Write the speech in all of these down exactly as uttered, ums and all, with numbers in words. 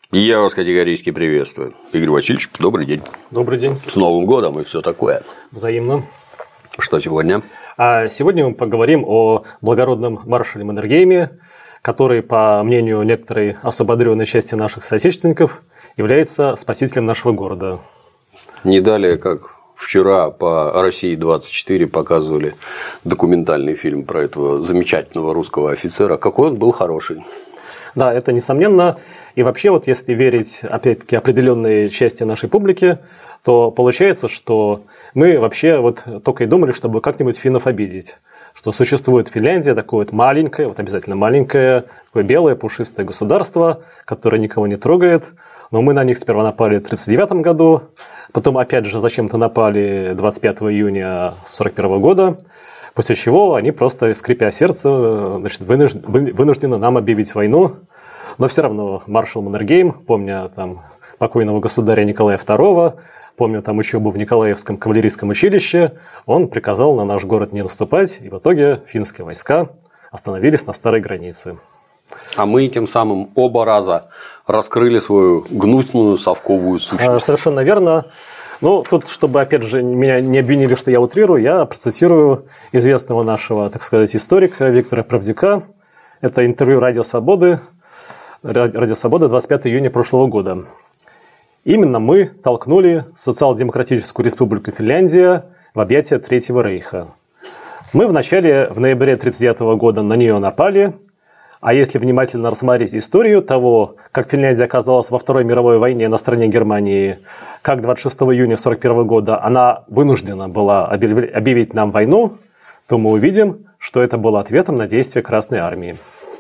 Я вас категорически приветствую. Игорь Васильевич, добрый день. Добрый день. С Новым годом и все такое. Взаимно. Что сегодня? А сегодня мы поговорим о благородном маршале Маннергейме, который, по мнению некоторой особо одаренной части наших соотечественников, является спасителем нашего города. Не далее, как вчера по России двадцать четыре показывали документальный фильм про этого замечательного русского офицера. Какой он был хороший. Да, это несомненно. И вообще, вот если верить, опять-таки, определенной части нашей публики, то получается, что мы вообще вот только и думали, чтобы как-нибудь финнов обидеть. Что существует Финляндия, такое вот маленькое, вот обязательно маленькое, такое белое, пушистое государство, которое никого не трогает. Но мы на них сперва напали в тридцать девятом году, потом опять же зачем-то напали двадцать пятого июня сорок первого года. После чего они просто, скрипя сердце, значит, вынуждены нам объявить войну. Но все равно маршал Маннергейм, помня там покойного государя Николая второго, помня там учебу в Николаевском кавалерийском училище, он приказал на наш город не наступать, и в итоге финские войска остановились на старой границе. А мы тем самым оба раза раскрыли свою гнусную совковую сущность. Совершенно верно. Ну, тут, чтобы, опять же, меня не обвинили, что я утрирую, я процитирую известного нашего, так сказать, историка Виктора Правдюка. Это интервью «Радио Свободы», «Радио Свобода», двадцать пятого июня прошлого года. Именно мы толкнули Социал-демократическую республику Финляндия в объятия Третьего рейха. Мы в начале, в ноябре тридцать девятого года на нее напали. А если внимательно рассмотреть историю того, как Финляндия оказалась во Второй мировой войне на стороне Германии, как двадцать шестого июня сорок первого года она вынуждена была объявить нам войну, то мы увидим, что это было ответом на действия Красной армии.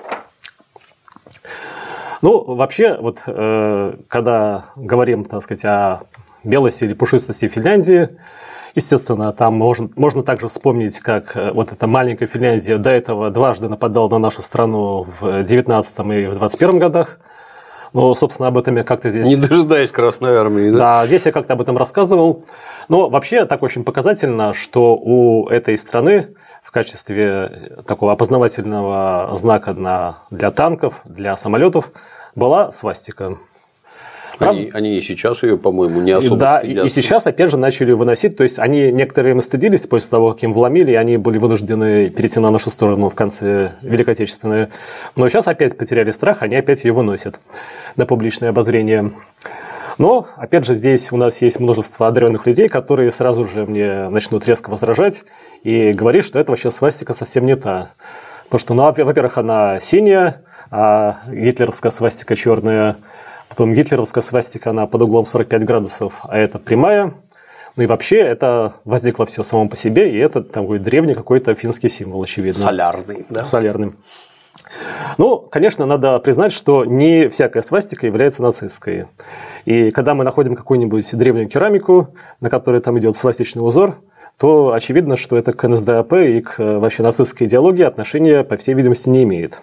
Ну, вообще, вот, э, когда говорим, так сказать, о белости или пушистости Финляндии, естественно, там можно, можно также вспомнить, как вот эта маленькая Финляндия до этого дважды нападала на нашу страну в девятнадцатом и в двадцать первом годах. Ну, собственно, об этом я как-то здесь... Не дожидаясь Красной армии, да? Да, здесь я как-то об этом рассказывал. Но вообще так очень показательно, что у этой страны в качестве такого опознавательного знака для танков, для самолетов была свастика. Они, они и сейчас ее, по-моему, не особо Да, стыдятся. И сейчас, опять же, начали выносить. То есть, они некоторые им стыдились после того, как им вломили, и они были вынуждены перейти на нашу сторону в конце Великой Отечественной. Но сейчас опять потеряли страх, они опять ее выносят на публичное обозрение. Но, опять же, здесь у нас есть множество одаренных людей, которые сразу же мне начнут резко возражать и говорить, что это вообще свастика совсем не та. Потому что, ну, во-первых, она синяя, а гитлеровская свастика черная. Потом гитлеровская свастика, она под углом сорок пять градусов, а это прямая. Ну и вообще это возникло все само по себе, и это такой древний какой-то финский символ, очевидно. Солярный, да? Солярный. Ну, конечно, надо признать, что не всякая свастика является нацистской. И когда мы находим какую-нибудь древнюю керамику, на которой там идет свастичный узор, то очевидно, что это к эн эс дэ а пэ и к вообще нацистской идеологии отношения, по всей видимости, не имеет.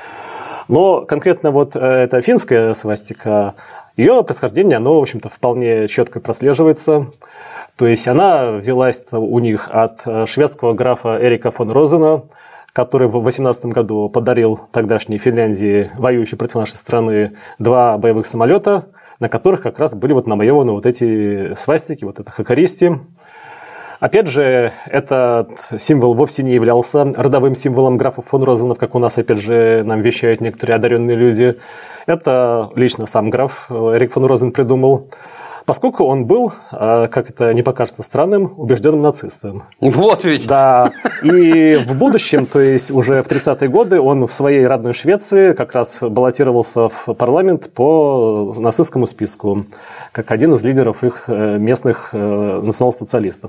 Но конкретно вот эта финская свастика, ее происхождение, оно, в общем-то, вполне четко прослеживается. То есть она взялась у них от шведского графа Эрика фон Розена, который в восемнадцатом году подарил тогдашней Финляндии, воюющей против нашей страны, два боевых самолета, на которых как раз были вот намалеваны вот эти свастики, вот это хакаристи. Опять же, этот символ вовсе не являлся родовым символом графа фон Розенов, как у нас, опять же, нам вещают некоторые одаренные люди. Это лично сам граф Эрик фон Розен придумал, поскольку он был, как это не покажется странным, убежденным нацистом. Вот ведь! Да, и в будущем, то есть уже в тридцатые годы, он в своей родной Швеции как раз баллотировался в парламент по нацистскому списку, как один из лидеров их местных национал-социалистов.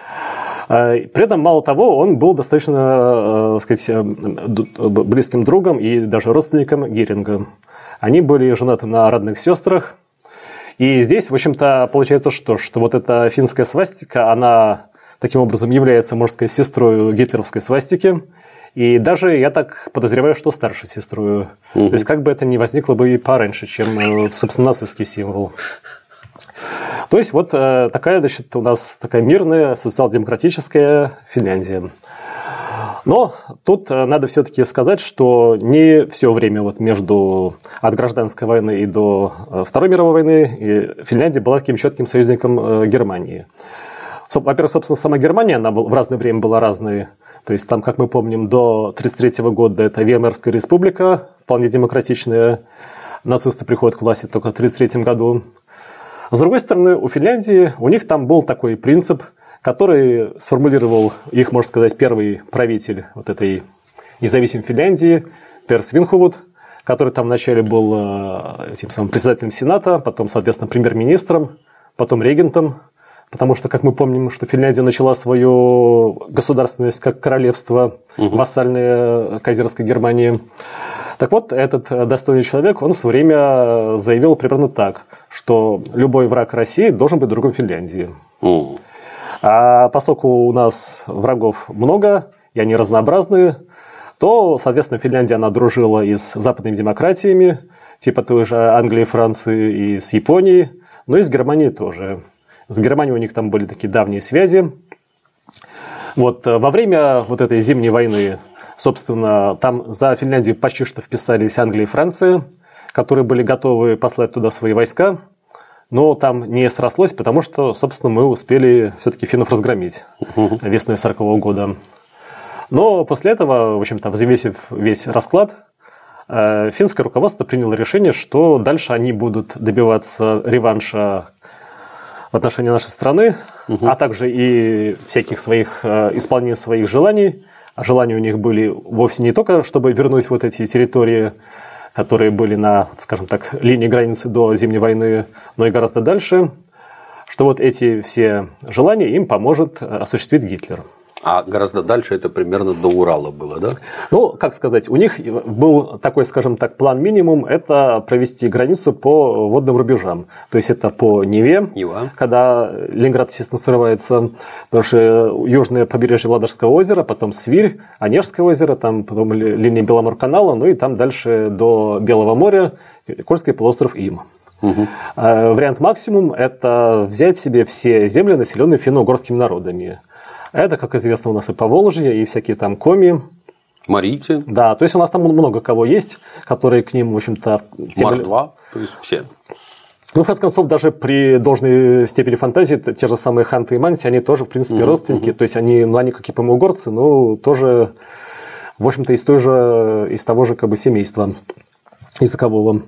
При этом, мало того, он был достаточно, так сказать, близким другом и даже родственником Геринга. Они были женаты на родных сестрах. И здесь, в общем-то, получается что? Что вот эта финская свастика, она таким образом является, можно сказать, сестрой гитлеровской свастики. И даже, я так подозреваю, что старшей сестрой. Угу. То есть, как бы это ни возникло бы и пораньше, чем, собственно, нацистский символ. То есть, вот такая, значит, у нас такая мирная социал-демократическая Финляндия. Но тут надо все-таки сказать, что не все время вот между от гражданской войны и до Второй мировой войны Финляндия была таким четким союзником Германии. Во-первых, собственно, сама Германия, она в разное время была разной. То есть там, как мы помним, до тысяча девятьсот тридцать третьего года это Веймарская республика, вполне демократичная. Нацисты приходят к власти только в тысяча девятьсот тридцать третьем году. С другой стороны, у Финляндии, у них там был такой принцип, который сформулировал их, можно сказать, первый правитель вот этой независимой Финляндии, Перс Винхувуд, который там вначале был этим самым председателем Сената, потом, соответственно, премьер-министром, потом регентом. Потому что, как мы помним, что Финляндия начала свою государственность как королевство, угу. вассальное Кайзеровской Германии. Так вот, этот достойный человек, он в свое время заявил примерно так, что любой враг России должен быть другом Финляндии. Угу. А поскольку у нас врагов много, и они разнообразные, то, соответственно, Финляндия, она дружила и с западными демократиями, типа той же Англии, Франции, и с Японией, но и с Германией тоже. С Германией у них там были такие давние связи. Вот, во время вот этой зимней войны, собственно, там за Финляндию почти что вписались Англия и Франция, которые были готовы послать туда свои войска, но там не срослось, потому что, собственно, мы успели все-таки финнов разгромить весной сорокового года. Но после этого, в общем-то, взвесив весь расклад, финское руководство приняло решение, что дальше они будут добиваться реванша в отношении нашей страны, угу. а также и всяких своих исполнения своих желаний. А желания у них были вовсе не только, чтобы вернуть вот эти территории, которые были на, скажем так, линии границы до Зимней войны, но и гораздо дальше, что вот эти все желания им поможет осуществить Гитлер. А гораздо дальше это примерно до Урала было, да? Ну, как сказать, у них был такой, скажем так, план минимум, это провести границу по водным рубежам. То есть это по Неве, Нева. Когда Ленинград, естественно, срывается, потому что южное побережье Ладожского озера, потом Свирь, Онежское озеро, там потом линия Беломорканала, ну и там дальше до Белого моря, Кольский полуостров Им. Угу. Вариант максимум – это взять себе все земли, населенные финно-угорскими народами. Это, как известно, у нас и Поволжье, и всякие там коми. Марийцы. Да, то есть у нас там много кого есть, которые к ним, в общем-то... Мордва, то есть все. Ну, в конце концов, даже при должной степени фантазии, те же самые ханты и манси, они тоже, в принципе, угу, родственники. Угу. То есть они, ну, они как и помогорцы, но тоже, в общем-то, из, той же, из того же как бы, семейства языкового.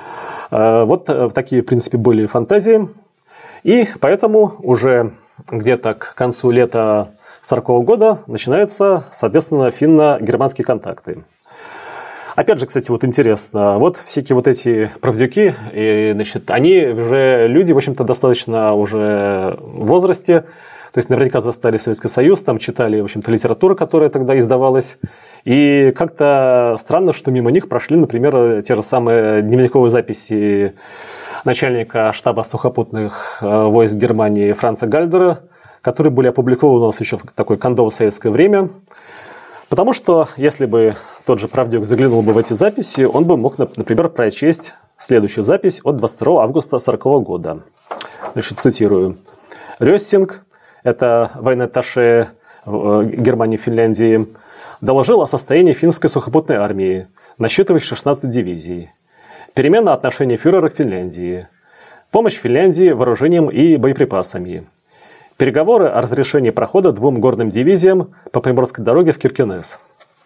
Вот такие, в принципе, были фантазии. И поэтому уже где-то к концу лета сорокового года начинаются, соответственно, финно-германские контакты. Опять же, кстати, вот интересно, вот всякие вот эти правдюки, и, значит, они уже люди, в общем-то, достаточно уже в возрасте, то есть наверняка застали Советский Союз, там читали, в общем-то, литературу, которая тогда издавалась, и как-то странно, что мимо них прошли, например, те же самые дневниковые записи начальника штаба сухопутных войск Германии Франца Гальдера, которые были опубликованы у нас еще в такое кондово-советское время. Потому что, если бы тот же правдюк заглянул бы в эти записи, он бы мог, например, прочесть следующую запись от двадцать второго августа сорокового года. Значит, цитирую. Рёстинг, это военный-атташе Германии и Финляндии, доложил о состоянии финской сухопутной армии, насчитывающей шестнадцать дивизий. Перемена отношений фюрера к Финляндии. Помощь Финляндии вооружением и боеприпасами. Переговоры о разрешении прохода двум горным дивизиям по Приморской дороге в Киркенес.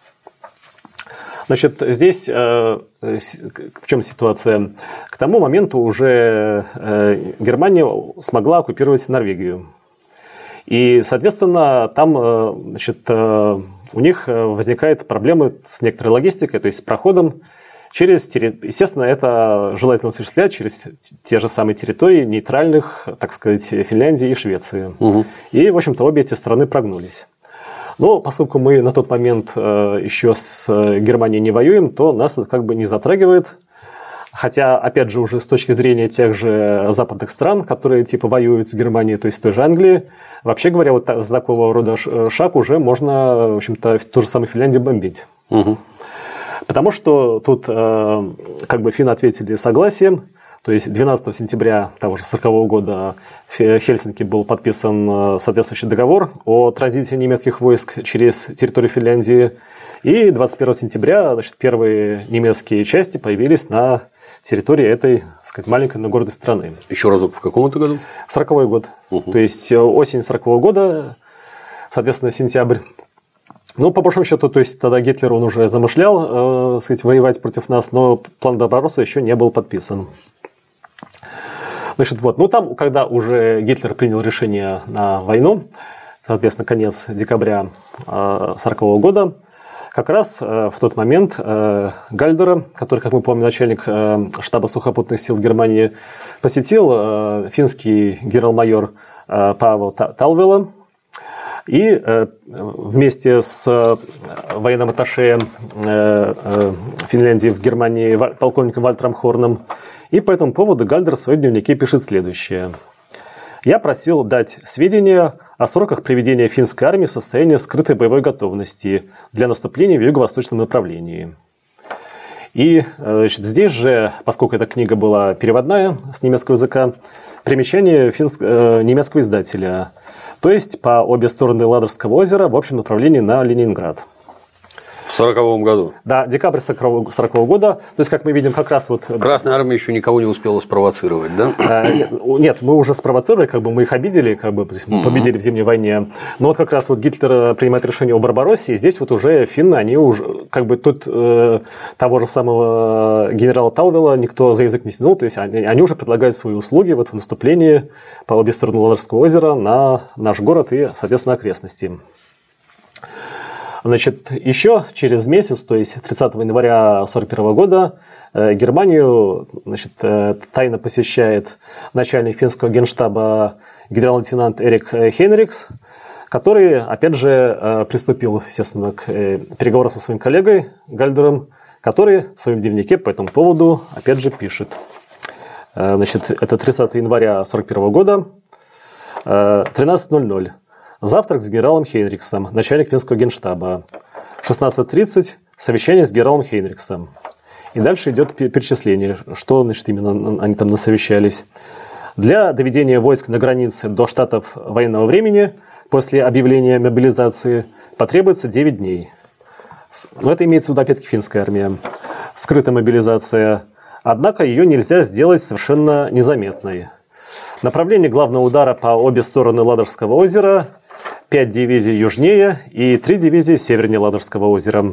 Значит, здесь э, в чем ситуация? К тому моменту уже э, Германия смогла оккупировать Норвегию. И, соответственно, там э, значит, э, у них возникают проблемы с некоторой логистикой, то есть с проходом через, естественно, это желательно осуществлять через те же самые территории нейтральных, так сказать, Финляндии и Швеции. Угу. И, в общем-то, обе эти страны прогнулись. Но поскольку мы на тот момент еще с Германией не воюем, то нас это как бы не затрагивает. Хотя, опять же, уже с точки зрения тех же западных стран, которые типа воюют с Германией, то есть той же Англии, вообще говоря, вот за такого рода шаг уже можно, в общем-то, ту же самую Финляндию бомбить. Угу. Потому что тут э, как бы финны ответили согласием, То есть двенадцатого сентября того же сорокового года в Хельсинки был подписан соответствующий договор о транзите немецких войск через территорию Финляндии. И двадцать первого сентября, значит, первые немецкие части появились на территории этой, так сказать, маленькой, но гордой страны. Еще разок, в каком это году? Сороковой год. Угу. То есть осень сорокового года, соответственно, сентябрь. Ну, по большому счету, то есть тогда Гитлер, он уже замышлял, э, сказать, воевать против нас, но план Барбаросса еще не был подписан. Значит, вот, ну там, когда уже Гитлер принял решение на войну, соответственно, конец декабря сорокового года, как раз э, в тот момент э, Гальдера, который, как мы помним, начальник э, штаба сухопутных сил Германии, посетил э, финский генерал-майор э, Паavo Talvela. И э, вместе с э, военным атташе э, э, Финляндии в Германии полковником Вальтером Хорном. И по этому поводу Гальдер в своем дневнике пишет следующее. «Я просил дать сведения о сроках приведения финской армии в состояние скрытой боевой готовности для наступления в юго-восточном направлении». И значит, здесь же, поскольку эта книга была переводная с немецкого языка, примечание финск... э, немецкого издателя. То есть по обе стороны Ладожского озера в общем направлении на Ленинград. В сороковом году? Да, декабрь сорокового года. То есть, как мы видим, как раз вот... Красная армия еще никого не успела спровоцировать, да? Нет, мы уже спровоцировали, как бы мы их обидели, как бы, то есть мы победили в Зимней войне. Но вот как раз вот Гитлер принимает решение о Барбароссе, и здесь вот уже финны, они уже, как бы тут э, того же самого генерала Талвела никто за язык не тянул, то есть они, они уже предлагают свои услуги вот в наступлении по обе стороны Ладожского озера на наш город и, соответственно, окрестности. Значит, еще через месяц, то есть тридцатого января сорок первого года, Германию, значит, тайно посещает начальник финского генштаба генерал-лейтенант Эрик Хейнрикс, который, опять же, приступил, естественно, к переговорам со своим коллегой Гальдером, который в своем дневнике по этому поводу, опять же, пишет. Значит, это тридцатого января сорок первого года, тринадцать ноль ноль. Завтрак с генералом Хейнриксом, начальник финского генштаба. шестнадцать тридцать. Совещание с генералом Хейнриксом. И дальше идет перечисление, что, значит, именно они там насовещались. Для доведения войск на границе до штатов военного времени после объявления мобилизации потребуется девять дней. Но это имеется в виду, опять-таки, финская армия. Скрытая мобилизация. Однако ее нельзя сделать совершенно незаметной. Направление главного удара по обе стороны Ладожского озера – пять дивизий южнее и три дивизии севернее Ладожского озера.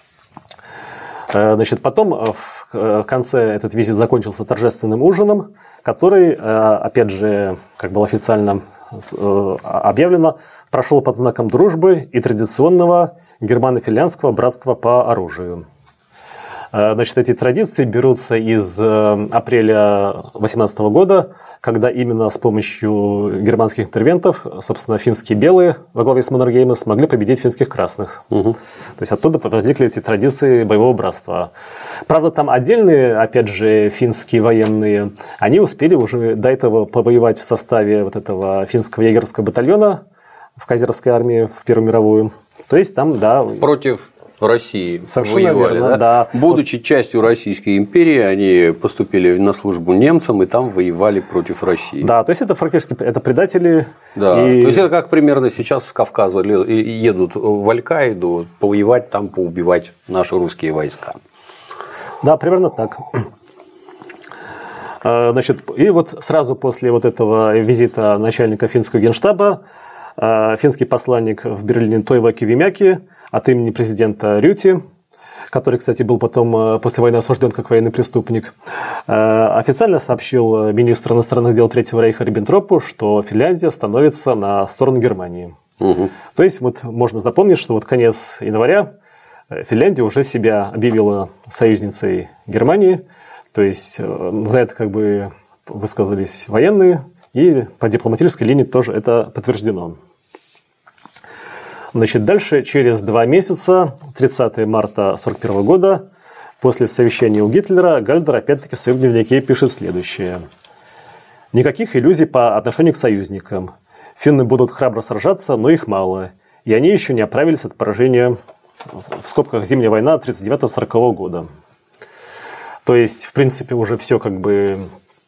Значит, потом в конце этот визит закончился торжественным ужином, который, опять же, как было официально объявлено, прошел под знаком дружбы и традиционного германо-финляндского братства по оружию. Значит, эти традиции берутся из апреля две тысячи восемнадцатого года, когда именно с помощью германских интервентов, собственно, финские белые во главе с Маннергеймом смогли победить финских красных. Угу. То есть оттуда возникли эти традиции боевого братства. Правда, там отдельные, опять же, финские военные, они успели уже до этого повоевать в составе вот этого финского егерского батальона в Кайзеровской армии в Первую мировую. То есть там, да... Против России совершенно воевали, верно, да? Да. Будучи вот частью Российской империи, они поступили на службу немцам и там воевали против России. Да, то есть это фактически это предатели. Да, и... то есть это как примерно сейчас с Кавказа едут в Аль-Каиду повоевать там, поубивать наши русские войска. Да, примерно так. Значит, и вот сразу после вот этого визита начальника финского генштаба финский посланник в Берлине Тойва Кивимяки от имени президента Рюти, который, кстати, был потом после войны осужден как военный преступник, официально сообщил министру иностранных дел Третьего рейха Риббентропу, что Финляндия становится на сторону Германии. Угу. То есть вот можно запомнить, что вот конец января Финляндия уже себя объявила союзницей Германии, то есть за это как бы высказались военные, и по дипломатической линии тоже это подтверждено. Значит, дальше, через два месяца, тридцатого марта сорок первого года, после совещания у Гитлера, Гальдер опять-таки в своем дневнике пишет следующее. «Никаких иллюзий по отношению к союзникам. Финны будут храбро сражаться, но их мало, и они еще не оправились от поражения, в скобках, Зимняя война тридцать девятого сорокового года». То есть, в принципе, уже все как бы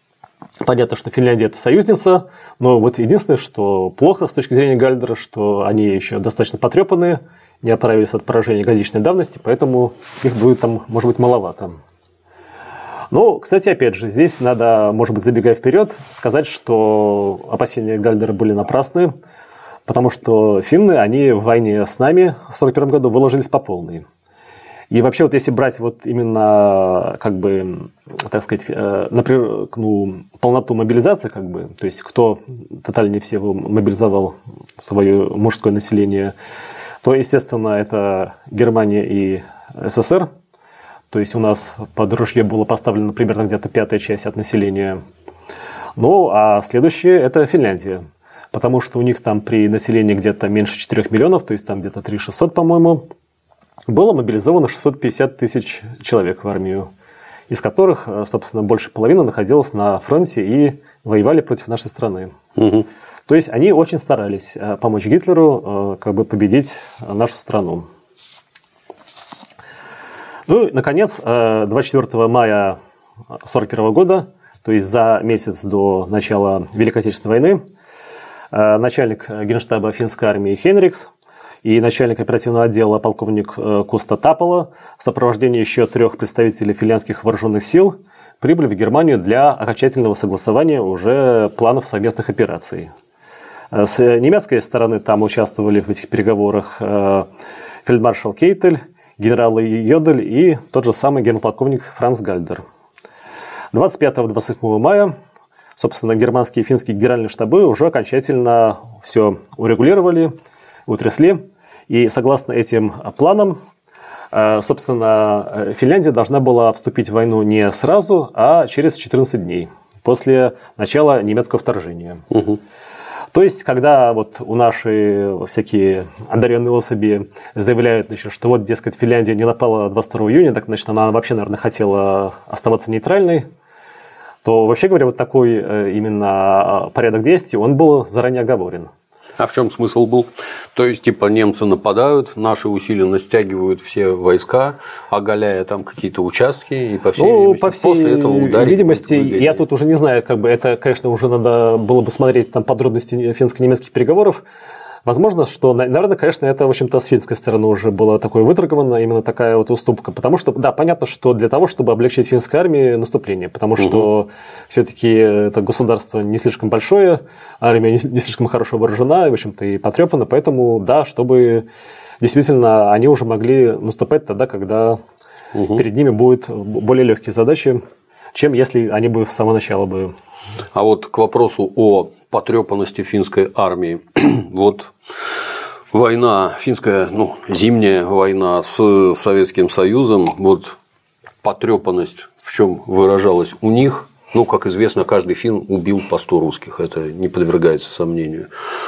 Понятно, что Финляндия – это союзница, но вот единственное, что плохо с точки зрения Гальдера, что они еще достаточно потрепанные, не оправились от поражения годичной давности, поэтому их будет там, может быть, маловато. Ну, кстати, опять же, здесь надо, может быть, забегая вперед, сказать, что опасения Гальдера были напрасны, потому что финны, они в войне с нами в сорок первом году выложились по полной. И вообще, вот если брать вот именно, как бы, так сказать, например, ну, полноту мобилизации, как бы, то есть кто тотально всего мобилизовал свое мужское население, то, естественно, это Германия и СССР. То есть у нас под ружье было поставлено примерно где-то пятая часть от населения. Ну, а следующее – это Финляндия. Потому что у них там при населении где-то меньше четырёх миллионов, то есть там где-то три тысячи шестьсот, по-моему, было мобилизовано шестьсот пятьдесят тысяч человек в армию, из которых, собственно, больше половины находилась на фронте и воевали против нашей страны. Угу. То есть они очень старались помочь Гитлеру как бы победить нашу страну. Ну и, наконец, двадцать четвёртого мая сорок первого года, то есть за месяц до начала Великой Отечественной войны, начальник генштаба финской армии Хенрикс и начальник оперативного отдела полковник Куста Тапола в сопровождении еще трех представителей финляндских вооруженных сил прибыли в Германию для окончательного согласования уже планов совместных операций. С немецкой стороны там участвовали в этих переговорах фельдмаршал Кейтель, генерал Йодель и тот же самый генерал-полковник Франц Гальдер. двадцать пятого — двадцать седьмого мая, собственно, германские и финские генеральные штабы уже окончательно все урегулировали, утрясли. И согласно этим планам, собственно, Финляндия должна была вступить в войну не сразу, а через четырнадцать дней после начала немецкого вторжения. Угу. То есть, когда вот у наши всякие одаренные особи заявляют, значит, что вот, дескать, Финляндия не напала двадцать второго июня, так, значит, она вообще, наверное, хотела оставаться нейтральной, то, вообще говоря, вот такой именно порядок действий, он был заранее оговорен. А в чем смысл был? То есть, типа, немцы нападают, наши усиленно стягивают все войска, оголяя там какие-то участки, и по всей, ну, видимости, по всей после этого ударить. видимости, я тут уже не знаю, как бы это, конечно, уже надо было бы смотреть там подробности финско-немецких переговоров. Возможно, что, наверное, конечно, это, в общем-то, с финской стороны уже было такое выторговано, именно такая вот уступка. Потому что, да, понятно, что для того, чтобы облегчить финской армии наступление, потому что угу. все-таки это государство не слишком большое, армия не слишком хорошо вооружена, в общем-то, и потрепана, поэтому, да, чтобы действительно они уже могли наступать тогда, когда угу. перед ними будут более легкие задачи, чем если они бы с самого начала бы... А вот к вопросу о потрепанности финской армии. Вот война, финская, ну, зимняя война с Советским Союзом, вот потрепанность в чем выражалась у них? Ну, как известно, каждый финн убил по сто русских, это не подвергается сомнению.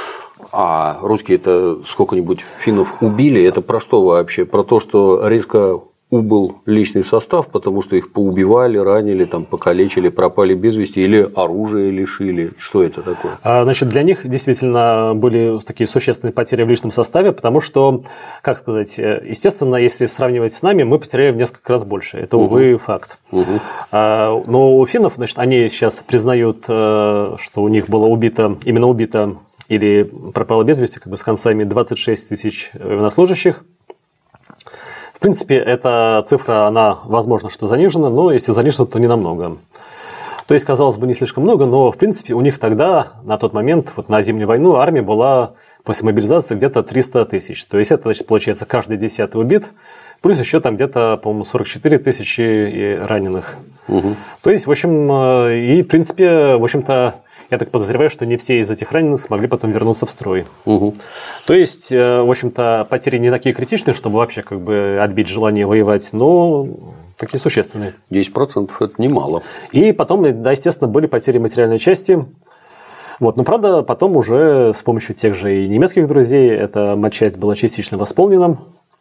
А русские-то сколько-нибудь финнов убили, это про что вообще? Про то, что резко убыл личный состав, потому что их поубивали, ранили, там, покалечили, пропали без вести, или оружие лишили. Что это такое? А, значит, для них действительно были такие существенные потери в личном составе, потому что, как сказать, естественно, если сравнивать с нами, мы потеряли в несколько раз больше. Это, увы, угу. факт. Угу. А, но у финнов, значит, они сейчас признают, что у них было убито, именно убито или пропало без вести, как бы с концами двадцать шесть тысяч военнослужащих. В принципе, эта цифра, она, возможно, что занижена, но если занижена, то не намного. То есть, казалось бы, не слишком много, но, в принципе, у них тогда, на тот момент, вот на зимнюю войну, армия была после мобилизации где-то триста тысяч. То есть, это, значит, получается, каждый десятый убит, плюс еще там где-то, по-моему, сорок четыре тысячи раненых. Угу. То есть, в общем, и, в принципе, в общем-то, я так подозреваю, что не все из этих раненых смогли потом вернуться в строй. Угу. То есть, в общем-то, потери не такие критичные, чтобы вообще как бы отбить желание воевать, но такие существенные. десять процентов это немало. И потом, да, естественно, были потери материальной части. Вот. Но, правда, потом уже с помощью тех же и немецких друзей эта матчасть была частично восполнена.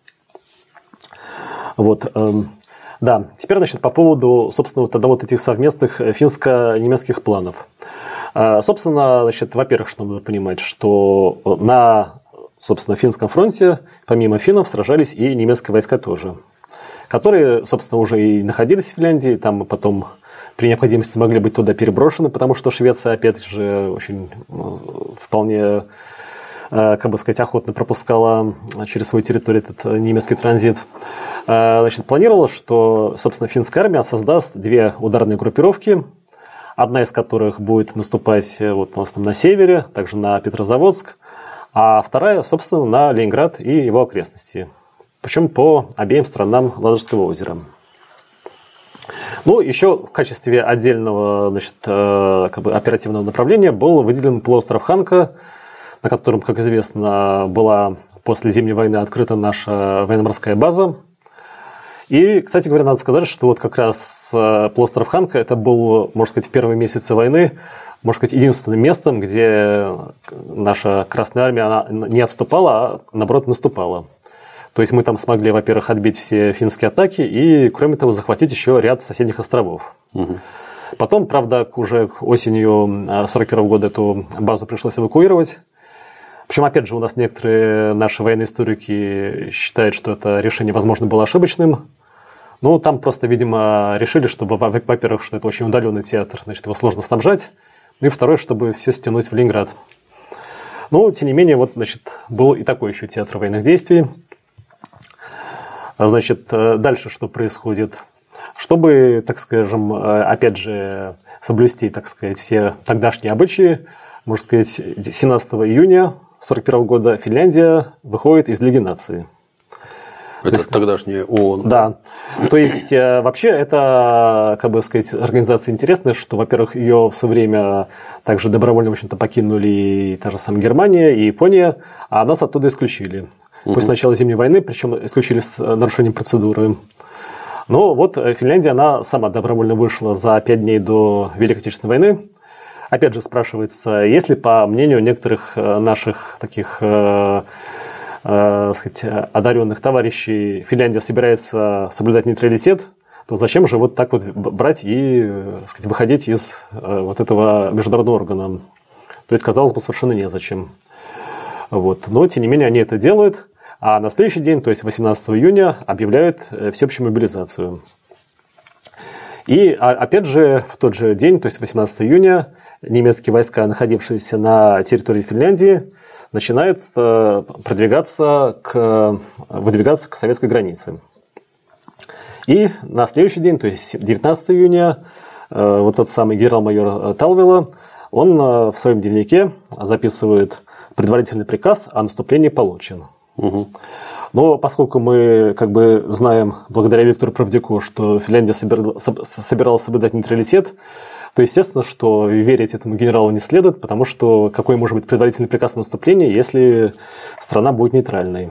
Вот. Да, теперь, значит, по поводу, собственно, тогда вот этих совместных финско-немецких планов. Собственно, значит, во-первых, что надо понимать, что на, собственно, финском фронте, помимо финнов, сражались и немецкие войска тоже, которые, собственно, уже и находились в Финляндии, там потом при необходимости могли быть туда переброшены, потому что Швеция, опять же, очень вполне, как бы сказать, охотно пропускала через свою территорию этот немецкий транзит. Значит, планировалось, что, собственно, финская армия создаст две ударные группировки, одна из которых будет наступать вот, на севере, также на Петрозаводск, а вторая, собственно, на Ленинград и его окрестности. Причем по обеим сторонам Ладожского озера. Ну, еще в качестве отдельного, значит, как бы оперативного направления был выделен полуостров Ханка, на котором, как известно, была после Зимней войны открыта наша военно-морская база. И, кстати говоря, надо сказать, что вот как раз полуостров Ханка это был, можно сказать, в первые месяцы войны, можно сказать, единственным местом, где наша Красная Армия она не отступала, а наоборот наступала. То есть мы там смогли, во-первых, отбить все финские атаки и, кроме того, захватить еще ряд соседних островов. Угу. Потом, правда, уже осенью сорок первого года эту базу пришлось эвакуировать. Причем, опять же, у нас некоторые наши военные историки считают, что это решение, возможно, было ошибочным. Ну, там просто, видимо, решили, чтобы, во-первых, что это очень удаленный театр, значит, его сложно снабжать. Ну и второе, чтобы все стянуть в Ленинград. Но, тем не менее, вот, значит, был и такой еще театр военных действий. Значит, дальше что происходит? Чтобы, так скажем, опять же, соблюсти, так сказать, все тогдашние обычаи, можно сказать, семнадцатого июня сорок первого года Финляндия выходит из Лиги наций. Это есть, тогдашняя ООН. Да. То есть, вообще, это, как бы сказать, организация интересная, что, во-первых, ее в свое время также добровольно, в общем-то, покинули и та же самая Германия, и Япония, а нас оттуда исключили. Угу. После начала Зимней войны, причем исключили с нарушением процедуры. Но вот Финляндия, она сама добровольно вышла за пять дней до Великой Отечественной войны. Опять же, спрашивается, если, по мнению некоторых наших таких, э, э, сказать, одаренных товарищей, Финляндия собирается соблюдать нейтралитет, то зачем же вот так вот брать и, сказать, выходить из э, вот этого международного органа? То есть, казалось бы, совершенно незачем. Вот. Но, тем не менее, они это делают. А на следующий день, то есть восемнадцатого июня, объявляют всеобщую мобилизацию. И, опять же, в тот же день, то есть восемнадцатого июня, немецкие войска, находившиеся на территории Финляндии, начинают продвигаться к, выдвигаться к советской границе. И на следующий день, то есть девятнадцатого июня, вот тот самый генерал-майор Талвела, он в своем дневнике записывает: предварительный приказ о наступлении получен. Угу. Но поскольку мы как бы знаем, благодаря Виктору Правдяку, что Финляндия собирала, собиралась соблюдать нейтралитет, то естественно, что верить этому генералу не следует, потому что какой может быть предварительный приказ о наступлении, если страна будет нейтральной.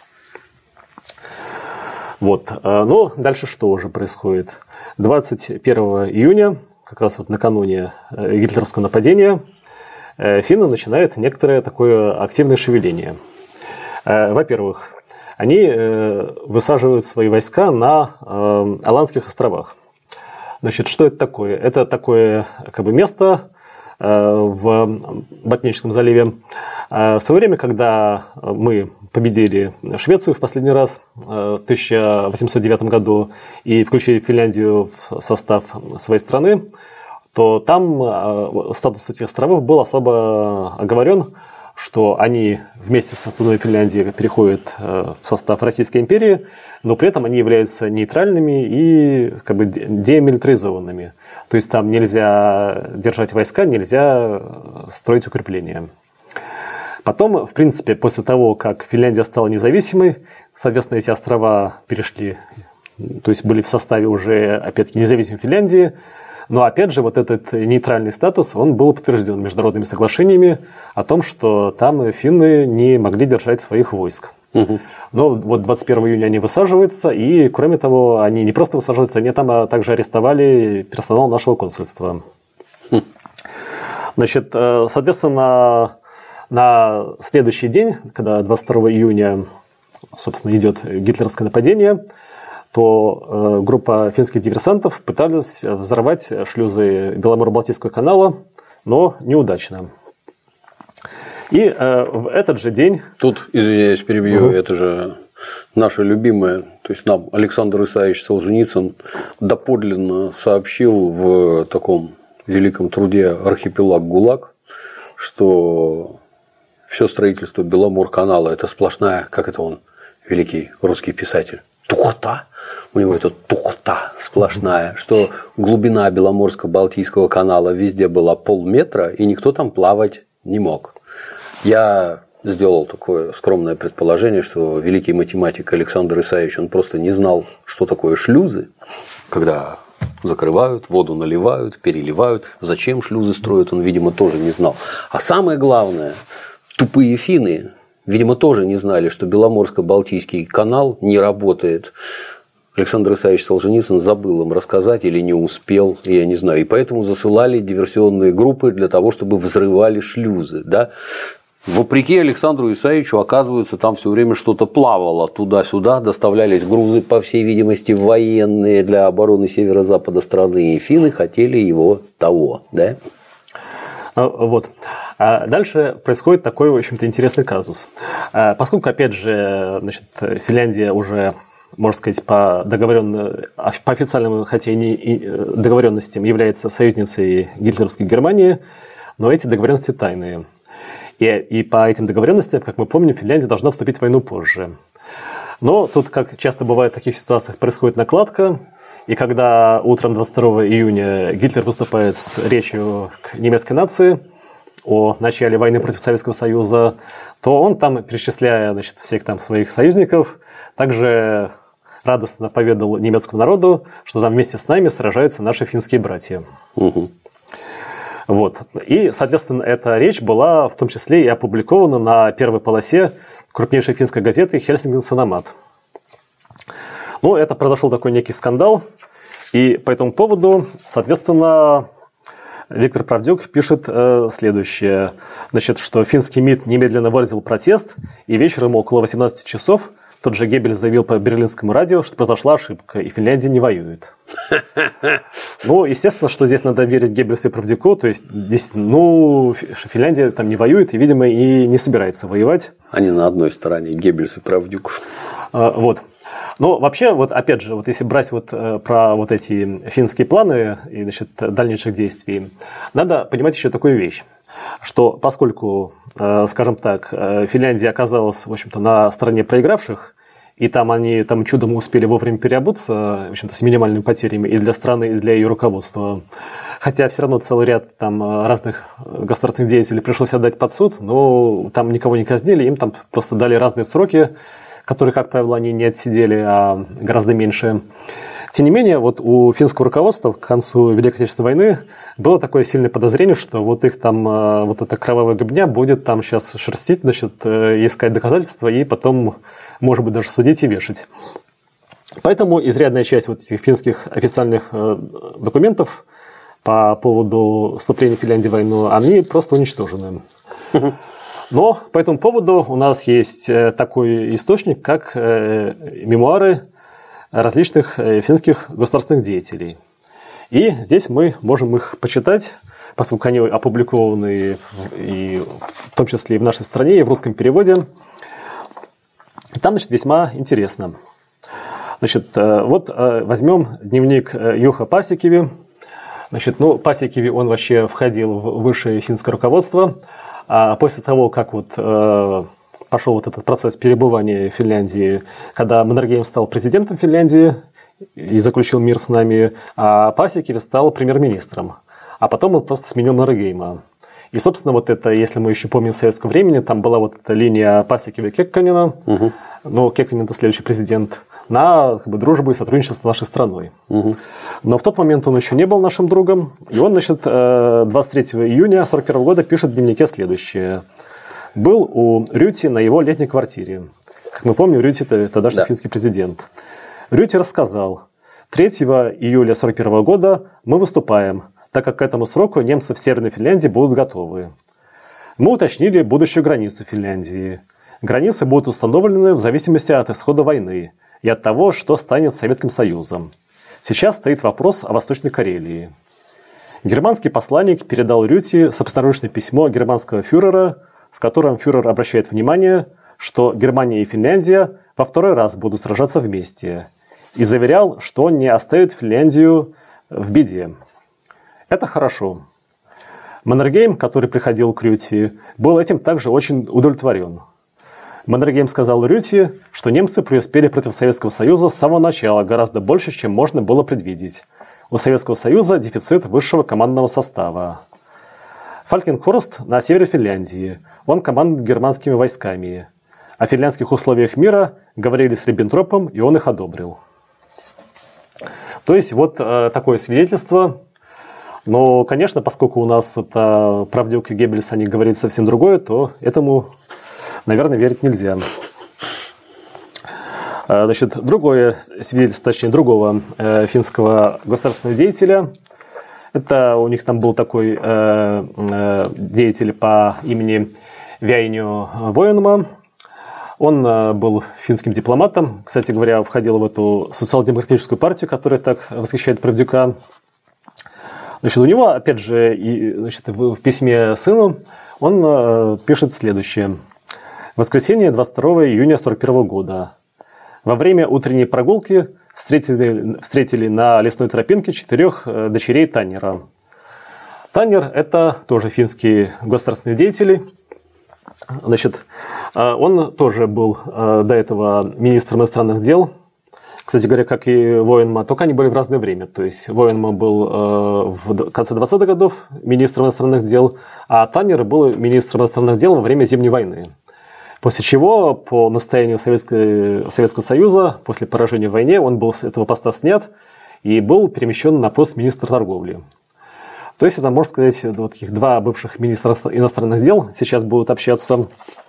Вот. Но дальше что уже происходит? двадцать первого июня, как раз вот накануне гитлеровского нападения, финны начинают некоторое такое активное шевеление. Во-первых, они высаживают свои войска на Аландских островах. Значит, что это такое? Это такое как бы место в Ботническом заливе. В свое время, когда мы победили Швецию в последний раз в тысяча восемьсот девятом году и включили Финляндию в состав своей страны, то там статус этих островов был особо оговорен, что они вместе с остальной Финляндией переходят в состав Российской империи, но при этом они являются нейтральными и как бы демилитаризованными. То есть там нельзя держать войска, нельзя строить укрепления. Потом, в принципе, после того, как Финляндия стала независимой, соответственно, эти острова перешли, то есть были в составе уже, опять-таки, независимой Финляндии. Но, опять же, вот этот нейтральный статус, он был подтвержден международными соглашениями о том, что там финны не могли держать своих войск. Угу. Но вот двадцать первого июня они высаживаются, и, кроме того, они не просто высаживаются, они там также арестовали персонал нашего консульства. Хм. Значит, соответственно, на следующий день, когда двадцать второго июня, собственно, идет гитлеровское нападение, то группа финских диверсантов пытались взорвать шлюзы Беломоро-Балтийского канала, но неудачно. И в этот же день... Тут, извиняюсь, перебью, угу. это же наше любимое, то есть нам Александр Исаевич Солженицын доподлинно сообщил в таком великом труде «Архипелаг ГУЛАГ», что все строительство Беломор-канала – это сплошная, как это он, великий русский писатель, тухта. У него это тухта сплошная, что глубина Беломорско-Балтийского канала везде была полметра, и никто там плавать не мог. Я сделал такое скромное предположение, что великий математик Александр Исаевич, он просто не знал, что такое шлюзы, когда закрывают, воду наливают, переливают. Зачем шлюзы строят, он, видимо, тоже не знал. А самое главное, тупые финны, видимо, тоже не знали, что Беломорско-Балтийский канал не работает. Александр Исаевич Солженицын забыл им рассказать или не успел, я не знаю. И поэтому засылали диверсионные группы для того, чтобы взрывали шлюзы. Да? Вопреки Александру Исаевичу, оказывается, там все время что-то плавало туда-сюда, доставлялись грузы, по всей видимости, военные для обороны северо-запада страны, и финны хотели его того. Да? Вот. А дальше происходит такой, в общем-то, интересный казус. Поскольку, опять же, значит, Финляндия уже, можно сказать, по, договорен... по официальным, хотя и не договоренностям, является союзницей гитлеровской Германии, но эти договоренности тайные. И, и по этим договоренностям, как мы помним, Финляндия должна вступить в войну позже. Но тут, как часто бывает в таких ситуациях, происходит накладка. И когда утром двадцать второго июня Гитлер выступает с речью к немецкой нации о начале войны против Советского Союза, то он там, перечисляя, значит, всех там своих союзников, также радостно поведал немецкому народу, что там вместе с нами сражаются наши финские братья. Угу. Вот. И, соответственно, эта речь была в том числе и опубликована на первой полосе крупнейшей финской газеты «Хельсингтон Саномат». Ну, это произошел такой некий скандал, и по этому поводу, соответственно, Виктор Правдюк пишет э, следующее, значит, что финский МИД немедленно выразил протест, и вечером около восемнадцати часов тот же Геббельс заявил по берлинскому радио, что произошла ошибка, и Финляндия не воюет. Ну, естественно, что здесь надо верить Геббельсу и Правдюку, то есть, здесь, ну, Финляндия там не воюет и, видимо, и не собирается воевать. Они на одной стороне, Геббельс и Правдюк. А, вот. Но вообще, вот опять же, вот если брать вот э, про вот эти финские планы и, значит, дальнейших действий, надо понимать еще такую вещь, что поскольку, э, скажем так, э, Финляндия оказалась, в общем-то, на стороне проигравших, и там они там чудом успели вовремя переобуться, в общем-то, с минимальными потерями и для страны, и для ее руководства. Хотя все равно целый ряд там разных государственных деятелей пришлось отдать под суд, но там никого не казнили, им там просто дали разные сроки, которые, как правило, они не отсидели, а гораздо меньше. Тем не менее, вот у финского руководства к концу Великой Отечественной войны было такое сильное подозрение, что вот их там, вот эта кровавая гобня будет там сейчас шерстить, значит, искать доказательства и потом, может быть, даже судить и вешать. Поэтому изрядная часть вот этих финских официальных документов по поводу вступления Финляндии в войну, они просто уничтожены. Но по этому поводу у нас есть такой источник, как мемуары различных финских государственных деятелей. И здесь мы можем их почитать, поскольку они опубликованы и в том числе и в нашей стране, и в русском переводе. И там, значит, весьма интересно. Значит, вот возьмем дневник Юха Пасикиви. Значит, ну, Пасикиви, он вообще входил в высшее финское руководство. А после того, как вот пошел вот этот процесс перебывания Финляндии, когда Маннергейм стал президентом Финляндии и заключил мир с нами, а Пасикиви стал премьер-министром. А потом он просто сменил Маннергейма. И, собственно, вот это, если мы еще помним советского времени, там была вот эта линия Пасикиви-Кекконена, угу. Но Кекконен – это следующий президент, на как бы, дружбу и сотрудничество с нашей страной. Угу. Но в тот момент он еще не был нашим другом. И он, значит, двадцать третьего июня сорок первого года пишет в дневнике следующее. Был у Рюти на его летней квартире. Как мы помним, Рюти – это тогдашний да. финский президент. Рюти рассказал, третьего июля сорок первого года мы выступаем, так как к этому сроку немцы в Северной Финляндии будут готовы. Мы уточнили будущую границу Финляндии. Границы будут установлены в зависимости от исхода войны и от того, что станет с Советским Союзом. Сейчас стоит вопрос о Восточной Карелии. Германский посланник передал Рюти собственноручное письмо германского фюрера, в котором фюрер обращает внимание, что Германия и Финляндия во второй раз будут сражаться вместе, и заверял, что он не оставит Финляндию в беде. Это хорошо. Маннергейм, который приходил к Рюти, был этим также очень удовлетворен. Маннергейм сказал Рюти, что немцы преуспели против Советского Союза с самого начала гораздо больше, чем можно было предвидеть. У Советского Союза дефицит высшего командного состава. Фалькенхорст на севере Финляндии. Он командует германскими войсками. О финляндских условиях мира говорили с Риббентропом, и он их одобрил. То есть вот э, такое свидетельство. Но, конечно, поскольку у нас это правдюк и Геббельс, они говорят совсем другое, то этому, наверное, верить нельзя. Значит, другое свидетельство, точнее, другого э, финского государственного деятеля. Это у них там был такой э, э, деятель по имени Вяйню Военма. Он э, был финским дипломатом. Кстати говоря, входил в эту социал-демократическую партию, которая так восхищает правдюка. Значит, у него, опять же, и, значит, в письме сыну он э, пишет следующее. Воскресенье, двадцать второго июня сорок первого года. Во время утренней прогулки встретили, встретили на лесной тропинке четырех э, дочерей Таннера. Таннер – это тоже финский государственный деятель. Значит, э, он тоже был э, до этого министром иностранных дел. Кстати говоря, как и Военма, только они были в разное время. То есть Военма был э, в конце двадцатых годов министром иностранных дел, а Таннер был министром иностранных дел во время Зимней войны. После чего, по настоянию Советского, Советского Союза, после поражения в войне, он был с этого поста снят и был перемещен на пост министра торговли. То есть это, можно сказать, вот таких два бывших министра иностранных дел сейчас будут общаться.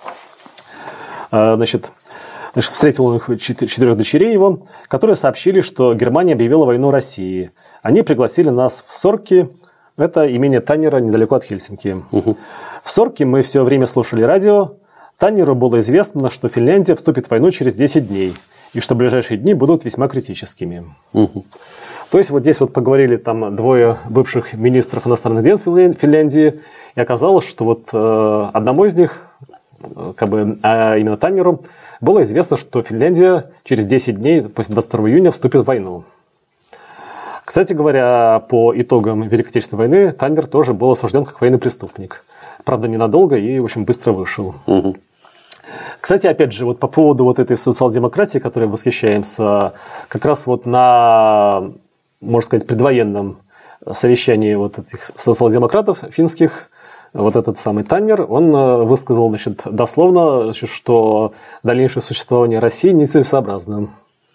Значит, Значит, встретил он их четырех дочерей его, которые сообщили, что Германия объявила войну России. Они пригласили нас в Сорки, это имение Таннера недалеко от Хельсинки. Угу. В Сорки мы все время слушали радио. Таннеру было известно, что Финляндия вступит в войну через десять дней, и что ближайшие дни будут весьма критическими. Угу. То есть вот здесь вот поговорили там двое бывших министров иностранных дел Финляндии, и оказалось, что вот э, одному из них, как бы, а именно Таннеру, было известно, что Финляндия через десять дней, после двадцать второго июня, вступит в войну. Кстати говоря, по итогам Великой Отечественной войны Таннер тоже был осужден как военный преступник. Правда, ненадолго и, в общем, быстро вышел. Угу. Кстати, опять же, вот по поводу вот этой социал-демократии, которой восхищаемся, как раз вот на, можно сказать, предвоенном совещании вот этих социал-демократов финских, вот этот самый Таннер, он высказал, значит, дословно, значит, что дальнейшее существование России нецелесообразно.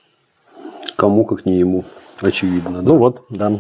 Кому, как не ему, очевидно. Да? Ну вот, да.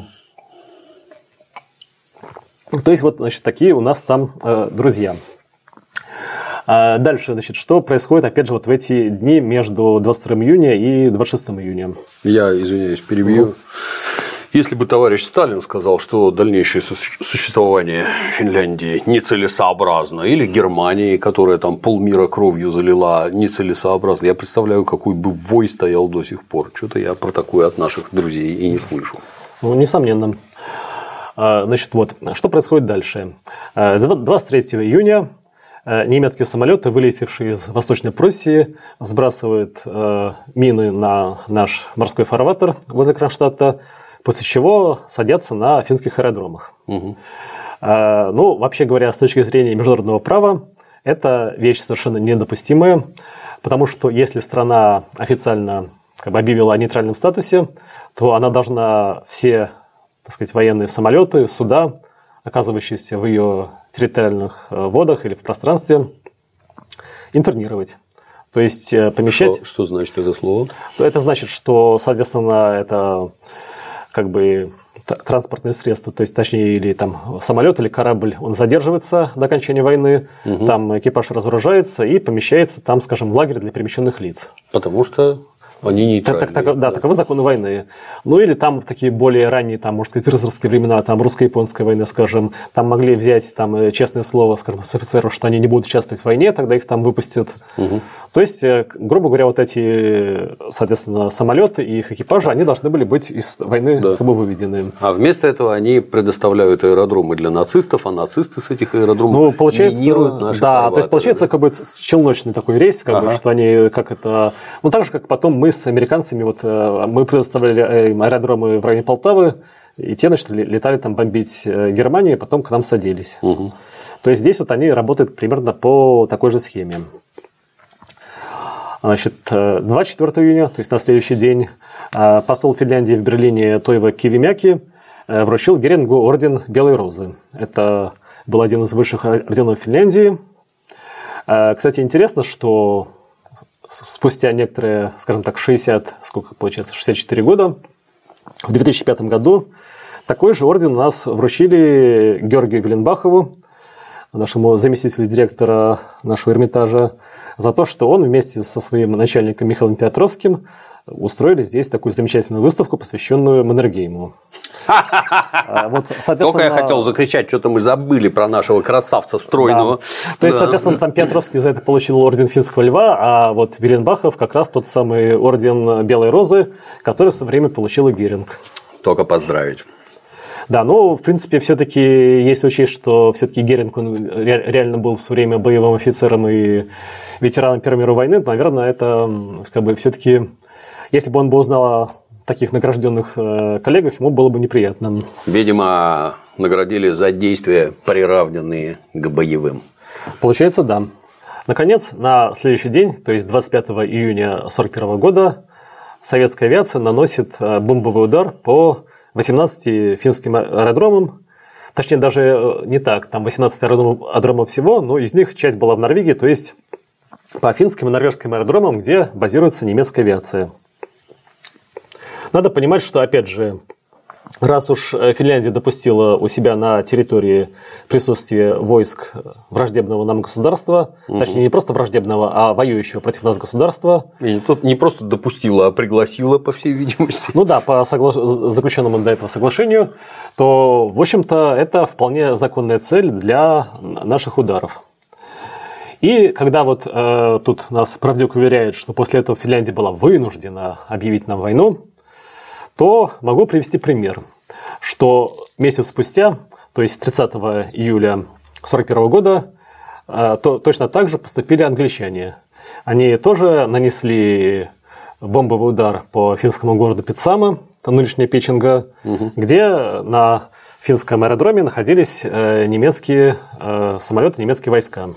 То есть, вот, значит, такие у нас там э, друзья. А дальше, значит, что происходит, опять же, вот в эти дни между двадцать второго июня и двадцать шестого июня? Я, извиняюсь, перебью. Угу. Если бы товарищ Сталин сказал, что дальнейшее существование Финляндии нецелесообразно, или Германии, которая там полмира кровью залила, нецелесообразно, я представляю, какой бы вой стоял до сих пор. Что-то я про такое от наших друзей и не слышу. Ну, несомненно. Значит, вот, что происходит дальше. двадцать третьего июня немецкие самолеты, вылетевшие из Восточной Пруссии, сбрасывают мины на наш морской фарватер возле Кронштадта, после чего садятся на финских аэродромах. Угу. Ну, вообще говоря, с точки зрения международного права, это вещь совершенно недопустимая, потому что если страна официально как бы объявила о нейтральном статусе, то она должна все, так сказать, военные самолеты, суда, оказывающиеся в ее территориальных водах или в пространстве, интернировать. То есть помещать... Что, что значит это слово? Это значит, что, соответственно, это как бы транспортные средства, то есть, точнее, или там самолет, или корабль, он задерживается до окончания войны, угу. Там экипаж разоружается и помещается там, скажем, в лагерь для перемещенных лиц. Потому что... Они нейтральные. Так, так, да, да, таковы законы войны. Ну или там в такие более ранние, там, можно сказать, рыцарские времена, там русско-японская война, скажем, там могли взять там честное слово, скажем, с офицеров, что они не будут участвовать в войне, тогда их там выпустят. Угу. То есть, грубо говоря, вот эти, соответственно, самолеты и их экипажи, они должны были быть из войны да. как бы выведены. А вместо этого они предоставляют аэродромы для нацистов, а нацисты с этих аэродромов ну, получается, минируют наши Да, фарватеры. То есть получается как бы челночный такой рейс, как ага. бы, что они как это, ну так же как потом мы с американцами вот мы предоставляли аэродромы в районе Полтавы, и те, значит, летали там бомбить Германию, и потом к нам садились. Угу. То есть здесь вот они работают примерно по такой же схеме. Значит, двадцать четвёртого июня, то есть на следующий день, посол Финляндии в Берлине Тойва Кивимяки вручил Герингу орден Белой Розы. Это был один из высших орденов Финляндии. Кстати, интересно, что спустя некоторые, скажем так, шестьдесят, сколько получается, шестьдесят четыре года, в две тысячи пятом году такой же орден у нас вручили Георгию Веленбахову, нашему заместителю директора нашего Эрмитажа, за то, что он вместе со своим начальником Михаилом Петровским устроили здесь такую замечательную выставку, посвященную Маннергейму. Вот, только я хотел закричать, что-то мы забыли про нашего красавца стройного. Да. То есть, да. соответственно, там Петровский за это получил орден Финского льва, а вот Веленбахов как раз тот самый орден Белой Розы, который в свое время получил и Геринг. Только поздравить. Да, но, в принципе, все-таки есть учесть, что все-таки Геринг он реально был в свое время боевым офицером и ветераном Первой мировой войны, то, наверное, это как бы все-таки, если бы он бы узнал о таких награжденных коллегах, ему было бы неприятно. Видимо, наградили за действия, приравненные к боевым. Получается, да. Наконец, на следующий день, то есть двадцать пятого июня сорок первого года, советская авиация наносит бомбовый удар по восемнадцати финским аэродромам. Точнее, даже не так, там восемнадцать аэродромов всего, но из них часть была в Норвегии, то есть по финским и норвежским аэродромам, где базируется немецкая авиация. Надо понимать, что, опять же, раз уж Финляндия допустила у себя на территории присутствие войск враждебного нам государства, угу. точнее, не просто враждебного, а воюющего против нас государства. И тут не просто допустила, а пригласила, по всей видимости. Ну да, по согла... заключенному до этого соглашению, то, в общем-то, это вполне законная цель для наших ударов. И когда вот э, тут нас правдивик уверяет, что после этого Финляндия была вынуждена объявить нам войну, то могу привести пример, что месяц спустя, то есть тридцатого июля сорок первого года, то точно так же поступили англичане. Они тоже нанесли бомбовый удар по финскому городу Петсама, это нынешняя Печенга, угу. где на финском аэродроме находились немецкие самолеты, немецкие войска.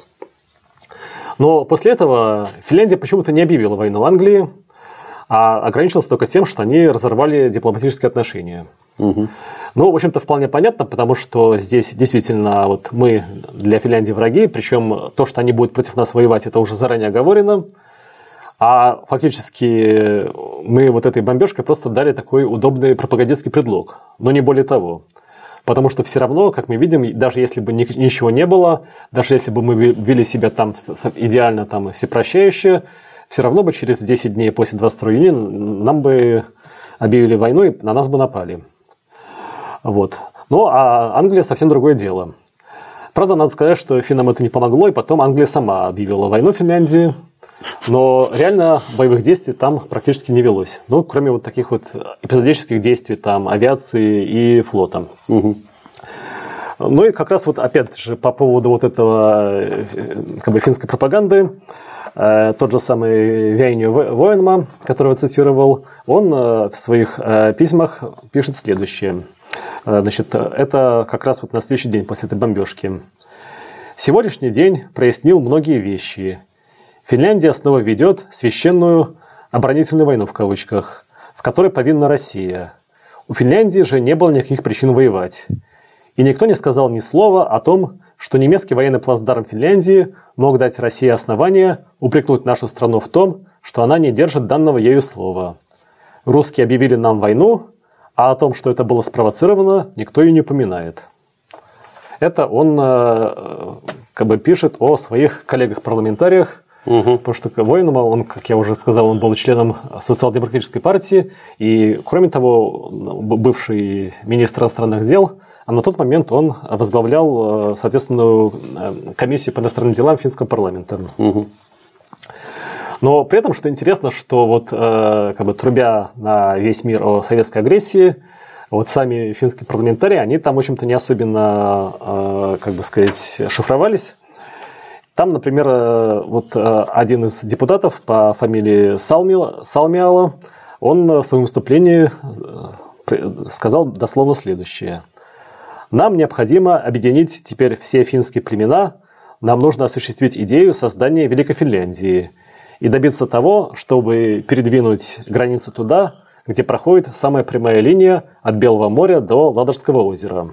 Но после этого Финляндия почему-то не объявила войну Англии, а ограничилась только тем, что они разорвали дипломатические отношения. Угу. Ну, в общем-то, вполне понятно, потому что здесь действительно вот мы для Финляндии враги, причем то, что они будут против нас воевать, это уже заранее оговорено, а фактически мы вот этой бомбежкой просто дали такой удобный пропагандистский предлог, но не более того. Потому что все равно, как мы видим, даже если бы ничего не было, даже если бы мы вели себя там идеально там, всепрощающе, все равно бы через десять дней после двадцать второго июня нам бы объявили войну и на нас бы напали. Вот. Ну, а Англия совсем другое дело. Правда, надо сказать, что финнам это не помогло, и потом Англия сама объявила войну Финляндии. Но реально боевых действий там практически не велось. Ну, кроме вот таких вот эпизодических действий там, авиации и флота. Угу. Ну и как раз вот опять же по поводу вот этого как бы, финской пропаганды, тот же самый Вяйню Военма, которого я цитировал, он в своих письмах пишет следующее. Значит, это как раз вот на следующий день после этой бомбежки. «Сегодняшний день прояснил многие вещи. Финляндия снова ведет священную оборонительную войну в кавычках, в которой повинна Россия. У Финляндии же не было никаких причин воевать. И никто не сказал ни слова о том, что немецкий военный плацдарм Финляндии мог дать России основания упрекнуть нашу страну в том, что она не держит данного ею слова. Русские объявили нам войну, а о том, что это было спровоцировано, никто и не упоминает». Это он как бы пишет о своих коллегах-парламентариях, Угу. Потому что воином, он, как я уже сказал, он был членом социал-демократической партии, и, кроме того, бывший министр иностранных дел, а на тот момент он возглавлял, соответственно, комиссию по иностранным делам финского парламента. Угу. Но при этом, что интересно, что вот как бы трубя на весь мир о советской агрессии, вот сами финские парламентарии, они там, в общем-то, не особенно, как бы сказать, шифровались. Там, например, вот один из депутатов по фамилии Салмиала, он в своем выступлении сказал дословно следующее. «Нам необходимо объединить теперь все финские племена, нам нужно осуществить идею создания Великой Финляндии и добиться того, чтобы передвинуть границу туда, где проходит самая прямая линия от Белого моря до Ладожского озера».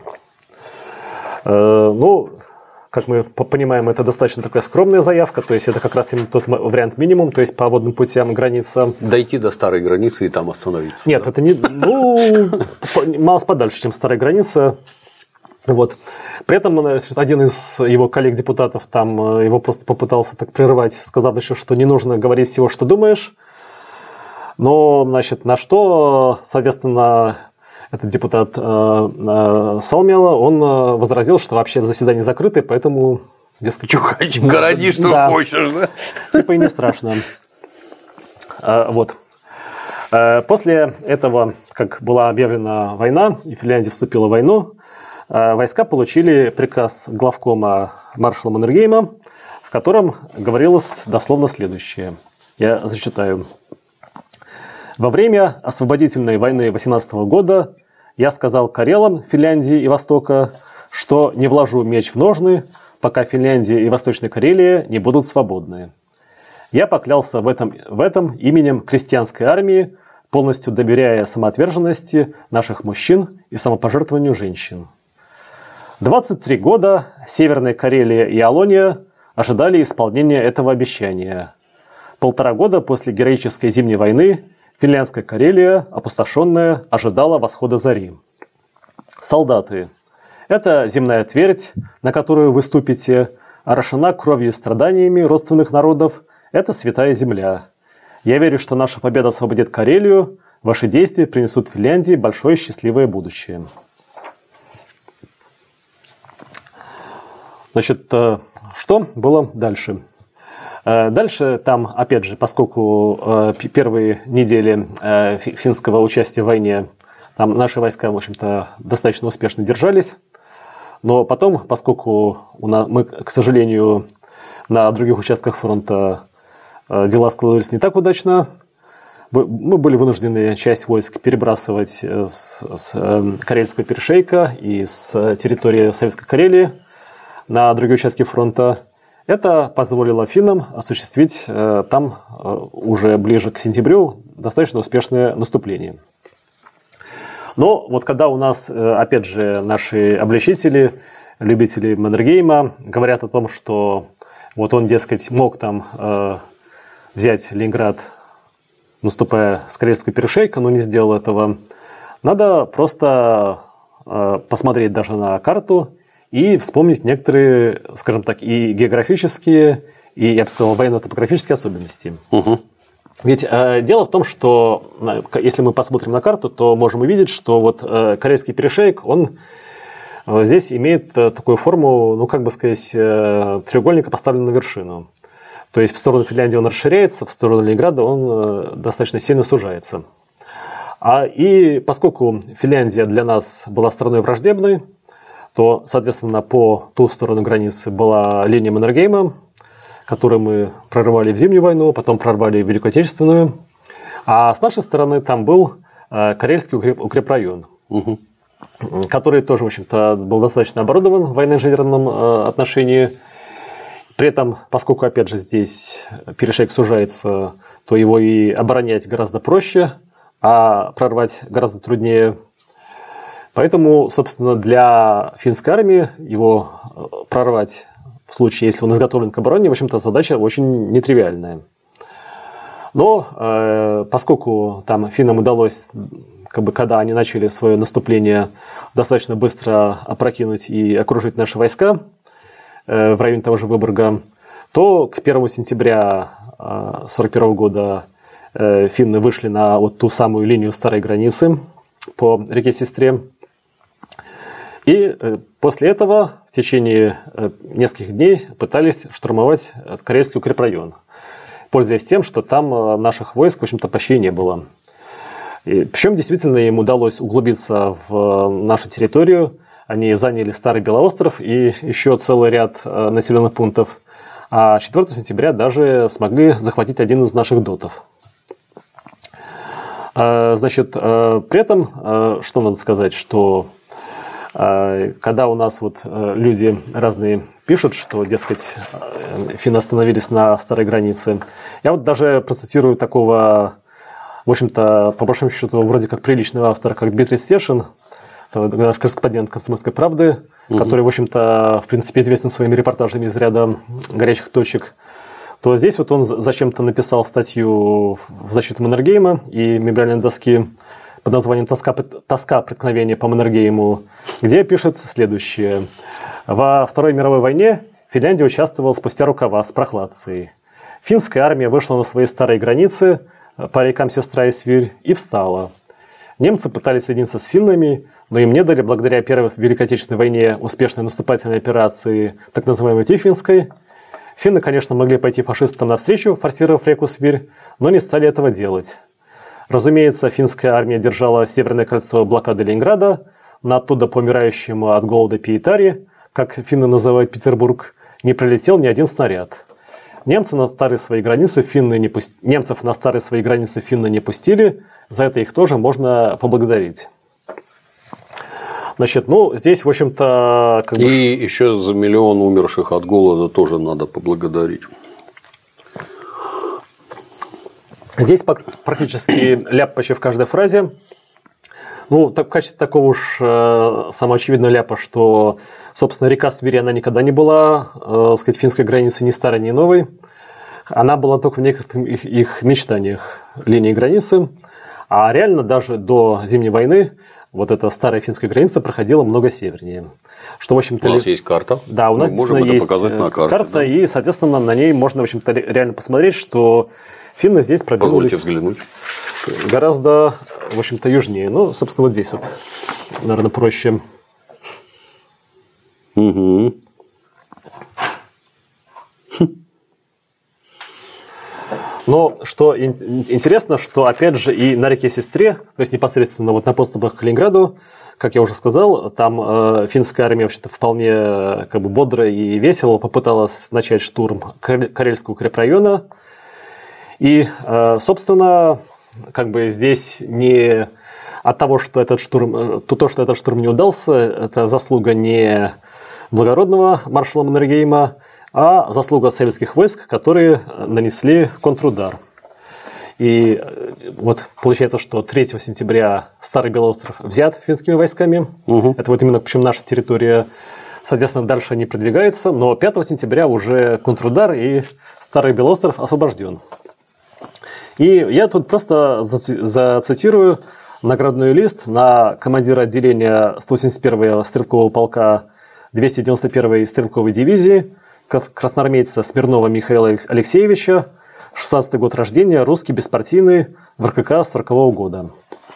Э, ну, как мы понимаем, это достаточно такая скромная заявка, то есть это как раз именно тот вариант минимум, то есть по водным путям граница. Дойти до старой границы и там остановиться. Нет, да? Это не, ну, мало подальше, чем старая граница. Вот. При этом один из его коллег-депутатов там его просто попытался так прерывать, сказав еще, что не нужно говорить всего, что думаешь. Но, значит, на что, соответственно, этот депутат э, э, Салмиала, он э, возразил, что вообще заседание закрытое, поэтому, дескать... Чухач, городи, что да, хочешь, да? Типа и не страшно. э, вот. Э, после этого, как была объявлена война, и Финляндия вступила в войну, э, войска получили приказ главкома маршала Маннергейма, в котором говорилось дословно следующее. Я зачитаю. Во время освободительной войны восемнадцатого года я сказал карелам Финляндии и Востока, что не вложу меч в ножны, пока Финляндия и Восточная Карелия не будут свободны. Я поклялся в этом, в этом именем крестьянской армии, полностью доверяя самоотверженности наших мужчин и самопожертвованию женщин. двадцать три года Северная Карелия и Алония ожидали исполнения этого обещания. Полтора года после героической зимней войны Финляндская Карелия, опустошенная, ожидала восхода зари. Солдаты. Это земная твердь, на которую вы ступите, орошена кровью и страданиями родственных народов. Это святая земля. Я верю, что наша победа освободит Карелию. Ваши действия принесут Финляндии большое счастливое будущее. Значит, что было дальше? Дальше там, опять же, поскольку первые недели финского участия в войне, там наши войска, в общем-то, достаточно успешно держались, но потом, поскольку у нас, мы, к сожалению, на других участках фронта дела складывались не так удачно, мы были вынуждены часть войск перебрасывать с, с Карельского перешейка и с территории Советской Карелии на другие участки фронта. Это позволило финнам осуществить э, там э, уже ближе к сентябрю достаточно успешное наступление. Но вот когда у нас, э, опять же, наши обличители, любители Маннергейма говорят о том, что вот он, дескать, мог там э, взять Ленинград, наступая с Карельского перешейка, но не сделал этого, надо просто э, посмотреть даже на карту и вспомнить некоторые, скажем так, и географические, и, я бы сказал, военно-топографические особенности. Угу. Ведь э, дело в том, что э, если мы посмотрим на карту, то можем увидеть, что вот э, Карельский перешеек, он э, здесь имеет э, такую форму, ну, как бы сказать, э, треугольника, поставленного на вершину. То есть в сторону Финляндии он расширяется, в сторону Ленинграда он э, достаточно сильно сужается. А, и поскольку Финляндия для нас была страной враждебной, то, соответственно, по ту сторону границы была линия Маннергейма, которую мы прорвали в Зимнюю войну, потом прорвали в Великую Отечественную. А с нашей стороны там был Карельский укреп, укрепрайон, угу. который тоже, в общем-то, был достаточно оборудован в военно-инженерном отношении. При этом, поскольку, опять же, здесь перешейк сужается, то его и оборонять гораздо проще, а прорвать гораздо труднее. Поэтому, собственно, для финской армии его прорвать в случае, если он изготовлен к обороне, в общем-то, задача очень нетривиальная. Но э, поскольку там финнам удалось, как бы, когда они начали свое наступление, достаточно быстро опрокинуть и окружить наши войска э, в районе того же Выборга, то к первому сентября тысяча девятьсот сорок первого года финны вышли на вот ту самую линию старой границы по реке-сестре. И после этого в течение нескольких дней пытались штурмовать Карельский укрепрайон, пользуясь тем, что там наших войск, в общем-то, почти не было. И, причем действительно им удалось углубиться в нашу территорию. Они заняли Старый Белоостров и еще целый ряд населенных пунктов. А четвёртого сентября даже смогли захватить один из наших дотов. Значит, при этом, что надо сказать, что когда у нас вот люди разные пишут, что, дескать, финны остановились на старой границе, я вот даже процитирую такого, в общем-то, по большому счету, вроде как приличного автора, как Дмитрий Стешин, наш корреспондент «Комсомольской правды», угу. который, в общем-то, в принципе, известен своими репортажами из ряда горячих точек, то здесь вот он зачем-то написал статью в защиту Маннергейма и мемориальной доски под названием «Тоска, тоска преткновения по Маннергейму», где пишет следующее. Во Второй мировой войне Финляндия участвовала спустя рукава с прохладцей. Финская армия вышла на свои старые границы по рекам Сестра и Свирь и встала. Немцы пытались соединиться с финнами, но им не дали благодаря Первой Великой Отечественной войне успешной наступательной операции, так называемой Тихвинской. Финны, конечно, могли пойти фашистам навстречу, форсировав реку Свирь, но не стали этого делать. Разумеется, финская армия держала Северное кольцо блокады Ленинграда, но оттуда по умирающему от голода Пиетари, как финны называют Петербург, не прилетел ни один снаряд. Немцы на старые свои границы финны не пуст... Немцев на старые свои границы финны не пустили, за это их тоже можно поблагодарить. Значит, ну, здесь, в общем-то... Как бы... И еще за миллион умерших от голода тоже надо поблагодарить. Здесь практически ляп почти в каждой фразе. Ну, так, в качестве такого уж э, самоочевидного ляпа, что, собственно, река Свирь, она никогда не была, э, сказать, финской границей ни старой, ни новой. Она была только в некоторых их, их мечтаниях линии границы. А реально даже до Зимней войны вот эта старая финская граница проходила много севернее. Что, в общем-то, у нас ли... есть карта. Да, у нас можем есть показать на карте, карта, да. И, соответственно, на ней можно, в общем-то, реально посмотреть, что финны здесь продвинулись... Позвольте взглянуть. Гораздо, в общем-то, южнее. Ну, собственно, вот здесь вот, наверное, проще. Угу. Но что интересно, что, опять же, и на реке Сестре, то есть непосредственно вот на подступах к Калининграду, как я уже сказал, там э, финская армия вообще-то вполне как бы бодро и весело попыталась начать штурм Карельского укрепрайона. И, э, собственно, как бы здесь не от того, что этот штурм, то, что этот штурм не удался, это заслуга не благородного маршала Маннергейма, а заслуга советских войск, которые нанесли контрудар. И вот получается, что третьего сентября Старый Белоостров взят финскими войсками. Угу. Это вот именно почему наша территория, соответственно, дальше не продвигается. Но пятого сентября уже контрудар, и Старый Белоостров освобожден. И я тут просто зацитирую наградной лист на командира отделения сто восемьдесят первого стрелкового полка двести девяносто первой стрелковой дивизии красноармейца Смирнова Михаила Алексеевича, шестнадцатый год рождения, русский, беспартийный, в эр ка ка сорокового года.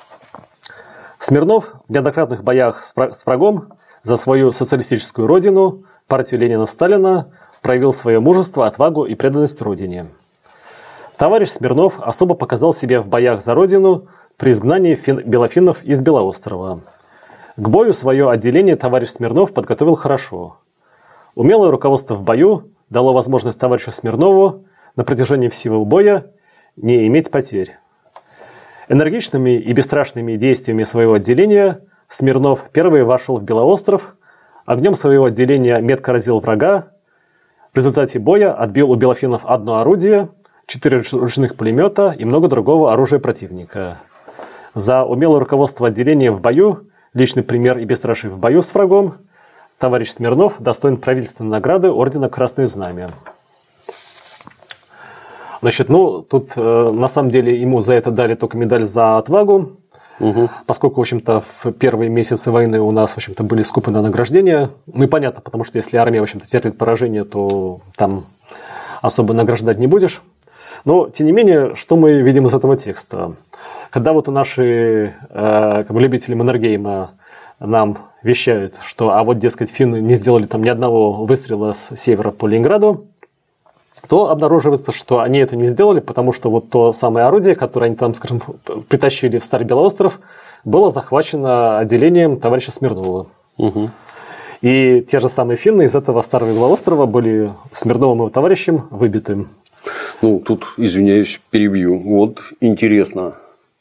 Смирнов в неоднократных боях с врагом за свою социалистическую родину, партию Ленина-Сталина, проявил свое мужество, отвагу и преданность родине. Товарищ Смирнов особо показал себя в боях за родину при изгнании фин... белофиннов из Белоострова. К бою свое отделение товарищ Смирнов подготовил хорошо. Умелое руководство в бою дало возможность товарищу Смирнову на протяжении всего боя не иметь потерь. Энергичными и бесстрашными действиями своего отделения Смирнов первый вошел в Белоостров, огнем своего отделения метко разил врага. В результате боя отбил у белофиннов одно орудие, четыре ручных пулемета и много другого оружия противника. За умелое руководство отделения в бою, личный пример и бесстрашие в бою с врагом, товарищ Смирнов достоин правительственной награды ордена Красное Знамя. Значит, ну, тут э, на самом деле ему за это дали только медаль за отвагу, угу. Поскольку, в общем-то, в первые месяцы войны у нас, в общем-то, были скупы на награждения. Ну и понятно, потому что если армия, в общем-то, терпит поражение, то там особо награждать не будешь. Но, тем не менее, что мы видим из этого текста? Когда вот наши как бы, любители Маннергейма нам вещают, что а вот, дескать, финны не сделали там ни одного выстрела с севера по Ленинграду, то обнаруживается, что они это не сделали, потому что вот то самое орудие, которое они там, скажем, притащили в Старый Белоостров, было захвачено отделением товарища Смирнова. Угу. И те же самые финны из этого Старого Белоострова были Смирновым и его товарищем выбиты. Ну, тут, извиняюсь, перебью. Вот интересно.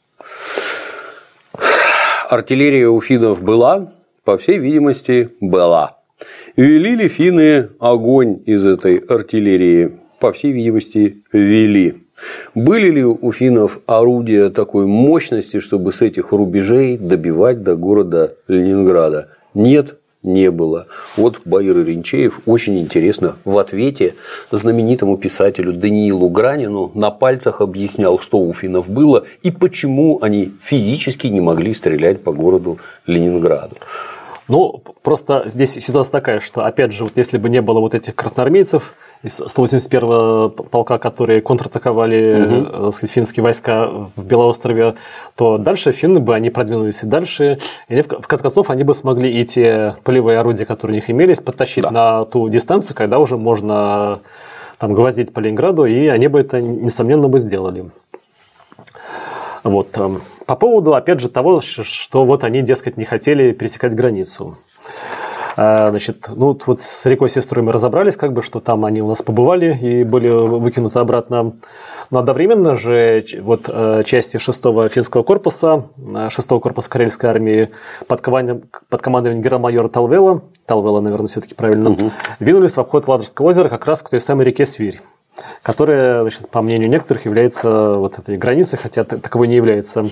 Артиллерия у финнов была, по всей видимости, была. Вели ли финны огонь из этой артиллерии? По всей видимости, вели. Были ли у финнов орудия такой мощности, чтобы с этих рубежей добивать до города Ленинграда? Нет, не было. Вот Баир Иринчеев очень интересно в ответе знаменитому писателю Даниилу Гранину на пальцах объяснял, что у финнов было и почему они физически не могли стрелять по городу Ленинграду. Ну, просто здесь ситуация такая, что, опять же, вот если бы не было вот этих красноармейцев из сто восемьдесят первого полка, которые контратаковали угу. так сказать, финские войска в Белоострове, то дальше финны бы, они продвинулись и дальше, и в конце концов они бы смогли и те полевые орудия, которые у них имелись, подтащить да. на ту дистанцию, когда уже можно там гвоздить по Ленинграду, и они бы это, несомненно, бы сделали. Вот. По поводу, опять же, того, что вот они, дескать, не хотели пересекать границу. Значит, ну, вот с рекой Сестрой мы разобрались, как бы, что там они у нас побывали и были выкинуты обратно. Но одновременно же вот части шестого финского корпуса, шестого корпуса Карельской армии под командованием, под командованием генерал-майора Талвела, Талвела, наверное, все-таки правильно, угу. двинулись в обход Ладожского озера как раз к той самой реке Свирь, которая, значит, по мнению некоторых, является вот этой границей, хотя таковой не является.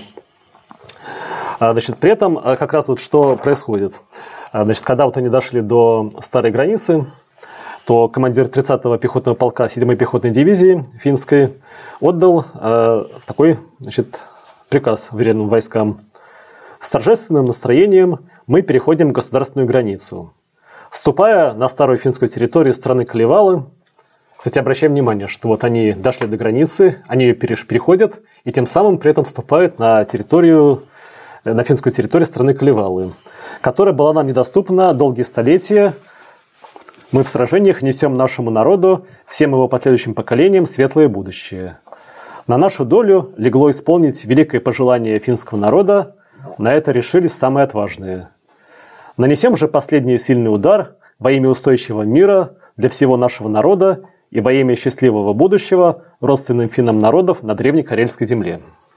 Значит, при этом как раз вот что происходит. Значит, когда вот они дошли до старой границы, то командир тридцатого пехотного полка седьмой пехотной дивизии финской отдал э, такой, значит, приказ военным войскам. С торжественным настроением мы переходим государственную границу. Ступая на старую финскую территорию страны Калевалы, кстати, обращаем внимание, что вот они дошли до границы, они ее переходят, и тем самым при этом вступают на территорию, на финскую территорию страны Калевалы, которая была нам недоступна долгие столетия. Мы в сражениях несем нашему народу, всем его последующим поколениям, светлое будущее. На нашу долю легло исполнить великое пожелание финского народа, на это решились самые отважные. Нанесем же последний сильный удар во имя устойчивого мира для всего нашего народа и во имя счастливого будущего родственным финнам народов на древней Карельской земле.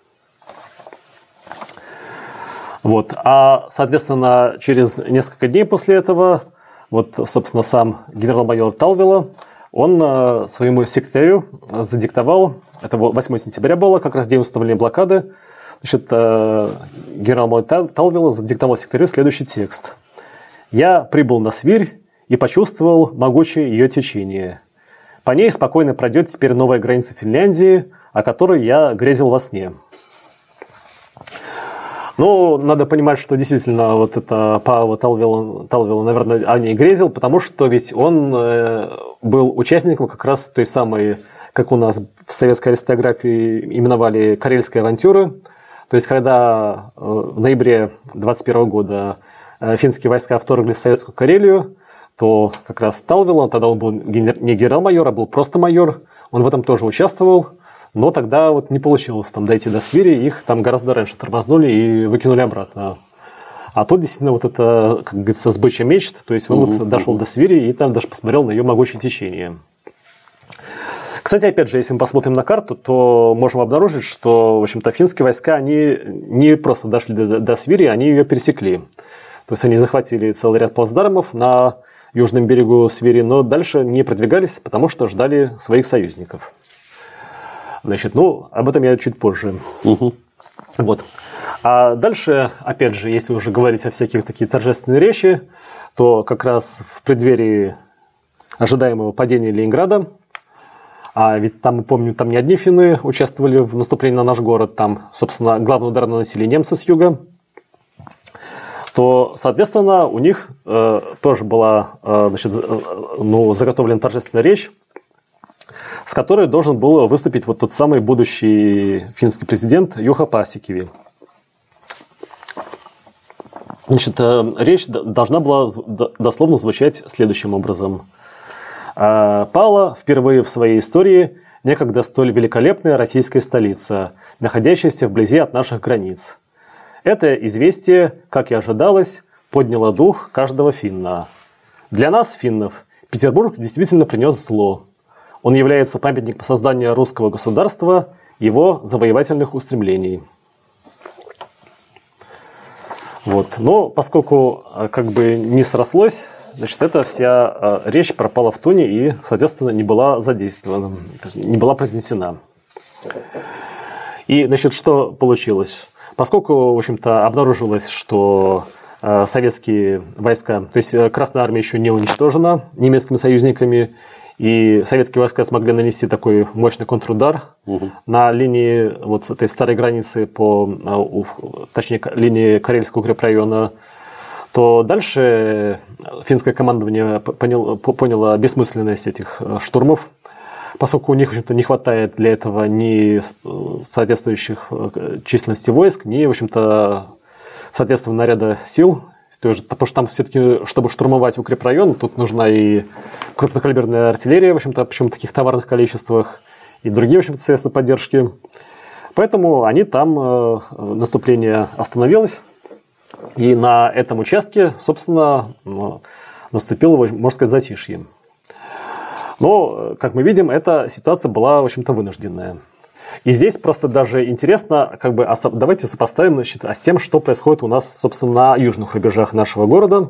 Вот. А, соответственно, через несколько дней после этого, вот, собственно, сам генерал-майор Талвела, он э, своему секретарю задиктовал, это восьмого сентября было, как раз день установления блокады, значит, э, генерал-майор Талвела задиктовал секретарю следующий текст. «Я прибыл на Свирь и почувствовал могучее ее течение. По ней спокойно пройдет теперь новая граница Финляндии, о которой я грезил во сне». Ну, надо понимать, что действительно вот это Пааво Талвела, Талвела, наверное, о ней грезил, потому что ведь он э, был участником как раз той самой, как у нас в советской аристографии именовали, карельской авантюры. То есть, когда э, в ноябре двадцать первого года э, финские войска вторглись в советскую Карелию, то как раз Талвела, тогда он был генер... не генерал-майор, а был просто майор, он в этом тоже участвовал. Но тогда вот не получилось там дойти до Свири, их там гораздо раньше тормознули и выкинули обратно. А тут действительно вот это, как говорится, с бычья мечт, то есть он uh-huh, вот дошел uh-huh. до Свири и там даже посмотрел на ее могучее течение. Кстати, опять же, если мы посмотрим на карту, то можем обнаружить, что, в общем-то, финские войска, они не просто дошли до, до Свири, они ее пересекли. То есть они захватили целый ряд плацдармов на южном берегу Свири, но дальше не продвигались, потому что ждали своих союзников. Значит, ну, об этом я чуть позже. Угу. Вот. А дальше, опять же, если уже говорить о всяких таких торжественных речи, то как раз в преддверии ожидаемого падения Ленинграда, а ведь там, мы помним, там не одни финны участвовали в наступлении на наш город, там, собственно, главный удар наносили немцы с юга, то, соответственно, у них э, тоже была э, значит, э, ну, заготовлена торжественная речь, с которой должен был выступить вот тот самый будущий финский президент Юха Пасикиви. Значит, речь должна была дословно звучать следующим образом. Пала впервые в своей истории некогда столь великолепная российская столица, находящаяся вблизи от наших границ. Это известие, как и ожидалось, подняло дух каждого финна. Для нас, финнов, Петербург действительно принес зло. Он является памятником создания русского государства, его завоевательных устремлений. Вот. Но поскольку как бы не срослось, значит, эта вся речь пропала в туне и, соответственно, не была задействована, не была произнесена. И, значит, что получилось? Поскольку, в общем-то, обнаружилось, что э, советские войска, то есть Красная Армия еще не уничтожена немецкими союзниками, и советские войска смогли нанести такой мощный контрудар угу. на линии вот этой старой границы, по, точнее, линии Карельского укрепрайона, то дальше финское командование поняло, поняло бессмысленность этих штурмов, поскольку у них, в общем-то, не хватает для этого ни соответствующих численности войск, ни, в общем-то, соответственно, наряда сил. Потому что там все-таки, чтобы штурмовать укрепрайон, тут нужна и крупнокалиберная артиллерия, в общем-то, причем в таких товарных количествах, и другие, в общем-то, средства поддержки. Поэтому они там, наступление остановилось, и на этом участке, собственно, наступило, можно сказать, затишье. Но, как мы видим, эта ситуация была, в общем-то, вынужденная. И здесь просто даже интересно, как бы, давайте сопоставим, значит, с тем, что происходит у нас, собственно, на южных рубежах нашего города.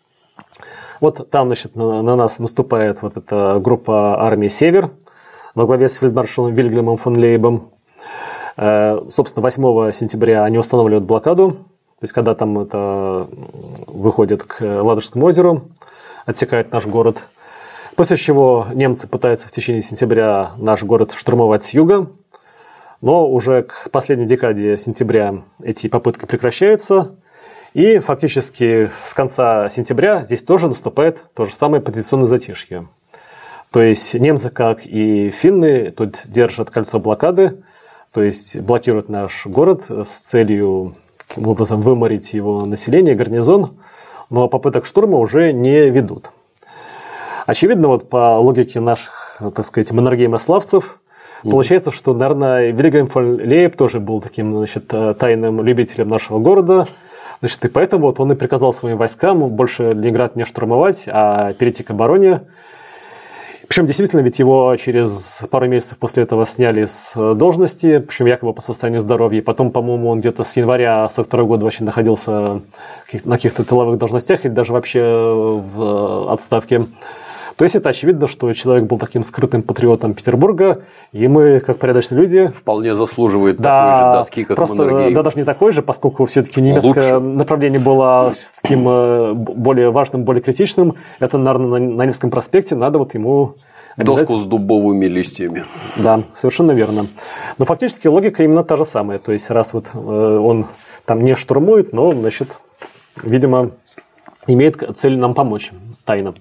Вот там, значит, на, на нас наступает вот эта группа армии «Север» во главе с фельдмаршалом Вильгельмом фон Лейбом. Э, собственно, восьмого сентября они устанавливают блокаду, то есть когда там это выходит к Ладожскому озеру, отсекает наш город. После чего немцы пытаются в течение сентября наш город штурмовать с юга. Но уже к последней декаде сентября эти попытки прекращаются. И фактически с конца сентября здесь тоже наступает то же самое позиционное затишье. То есть немцы, как и финны, тут держат кольцо блокады, то есть блокируют наш город с целью, таким образом, выморить его население, гарнизон, но попыток штурма уже не ведут. Очевидно, вот по логике наших, так сказать, маннергеймославцев, mm-hmm. получается, что, наверное, Вильгельм фон Лейб тоже был таким, значит, тайным любителем нашего города. Значит, и поэтому вот он и приказал своим войскам больше Ленинград не штурмовать, а перейти к обороне. Причем, действительно, ведь его через пару месяцев после этого сняли с должности, причем якобы по состоянию здоровья. Потом, по-моему, он где-то с января сорок второго года вообще находился на каких-то тыловых должностях или даже вообще в отставке. То есть это очевидно, что человек был таким скрытым патриотом Петербурга, и мы, как порядочные люди... Вполне заслуживает да, такой же доски, как просто, Маннергейм. Да, даже не такой же, поскольку все-таки немецкое лучше. Направление было таким более важным, более критичным. Это, наверное, на Невском проспекте надо вот ему... Доску с дубовыми листьями. Да, совершенно верно. Но фактически логика именно та же самая. То есть раз вот он там не штурмует, но, значит, видимо, имеет цель нам помочь тайно.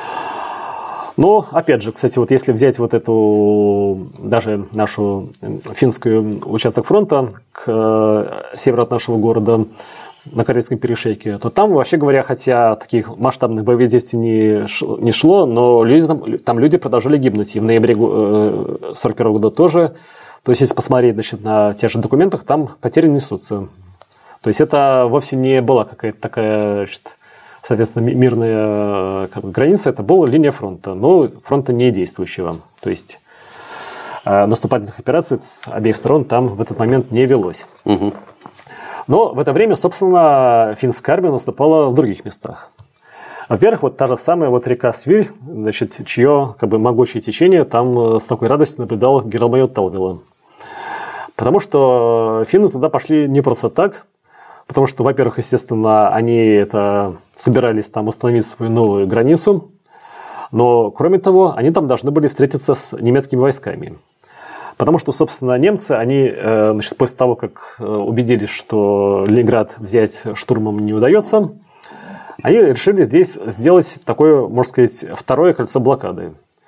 Но, опять же, кстати, вот если взять вот эту, даже нашу финскую участок фронта к северу от нашего города, на Карельском перешейке, то там, вообще говоря, хотя таких масштабных боевых действий не, шло, не шло, но люди, там, там люди продолжали гибнуть. И в ноябре сорок первого года тоже. То есть, если посмотреть, значит, на тех же документах, там потери несутся. То есть, это вовсе не была какая-то такая... Значит, соответственно, мирная как бы, граница, это была линия фронта, но фронта не действующего. То есть э, наступательных операций с обеих сторон там в этот момент не велось. Угу. Но в это время, собственно, финская армия наступала в других местах. Во-первых, вот та же самая вот река Свирь, значит, чье как бы, могучее течение там с такой радостью наблюдал генерал-майор Талвила. Потому что финны туда пошли не просто так. Потому что, во-первых, естественно, они это собирались там установить свою новую границу, но, кроме того, они там должны были встретиться с немецкими войсками. Потому что, собственно, немцы, они, значит, после того, как убедились, что Ленинград взять штурмом не удается, они решили здесь сделать такое, можно сказать, второе кольцо блокады.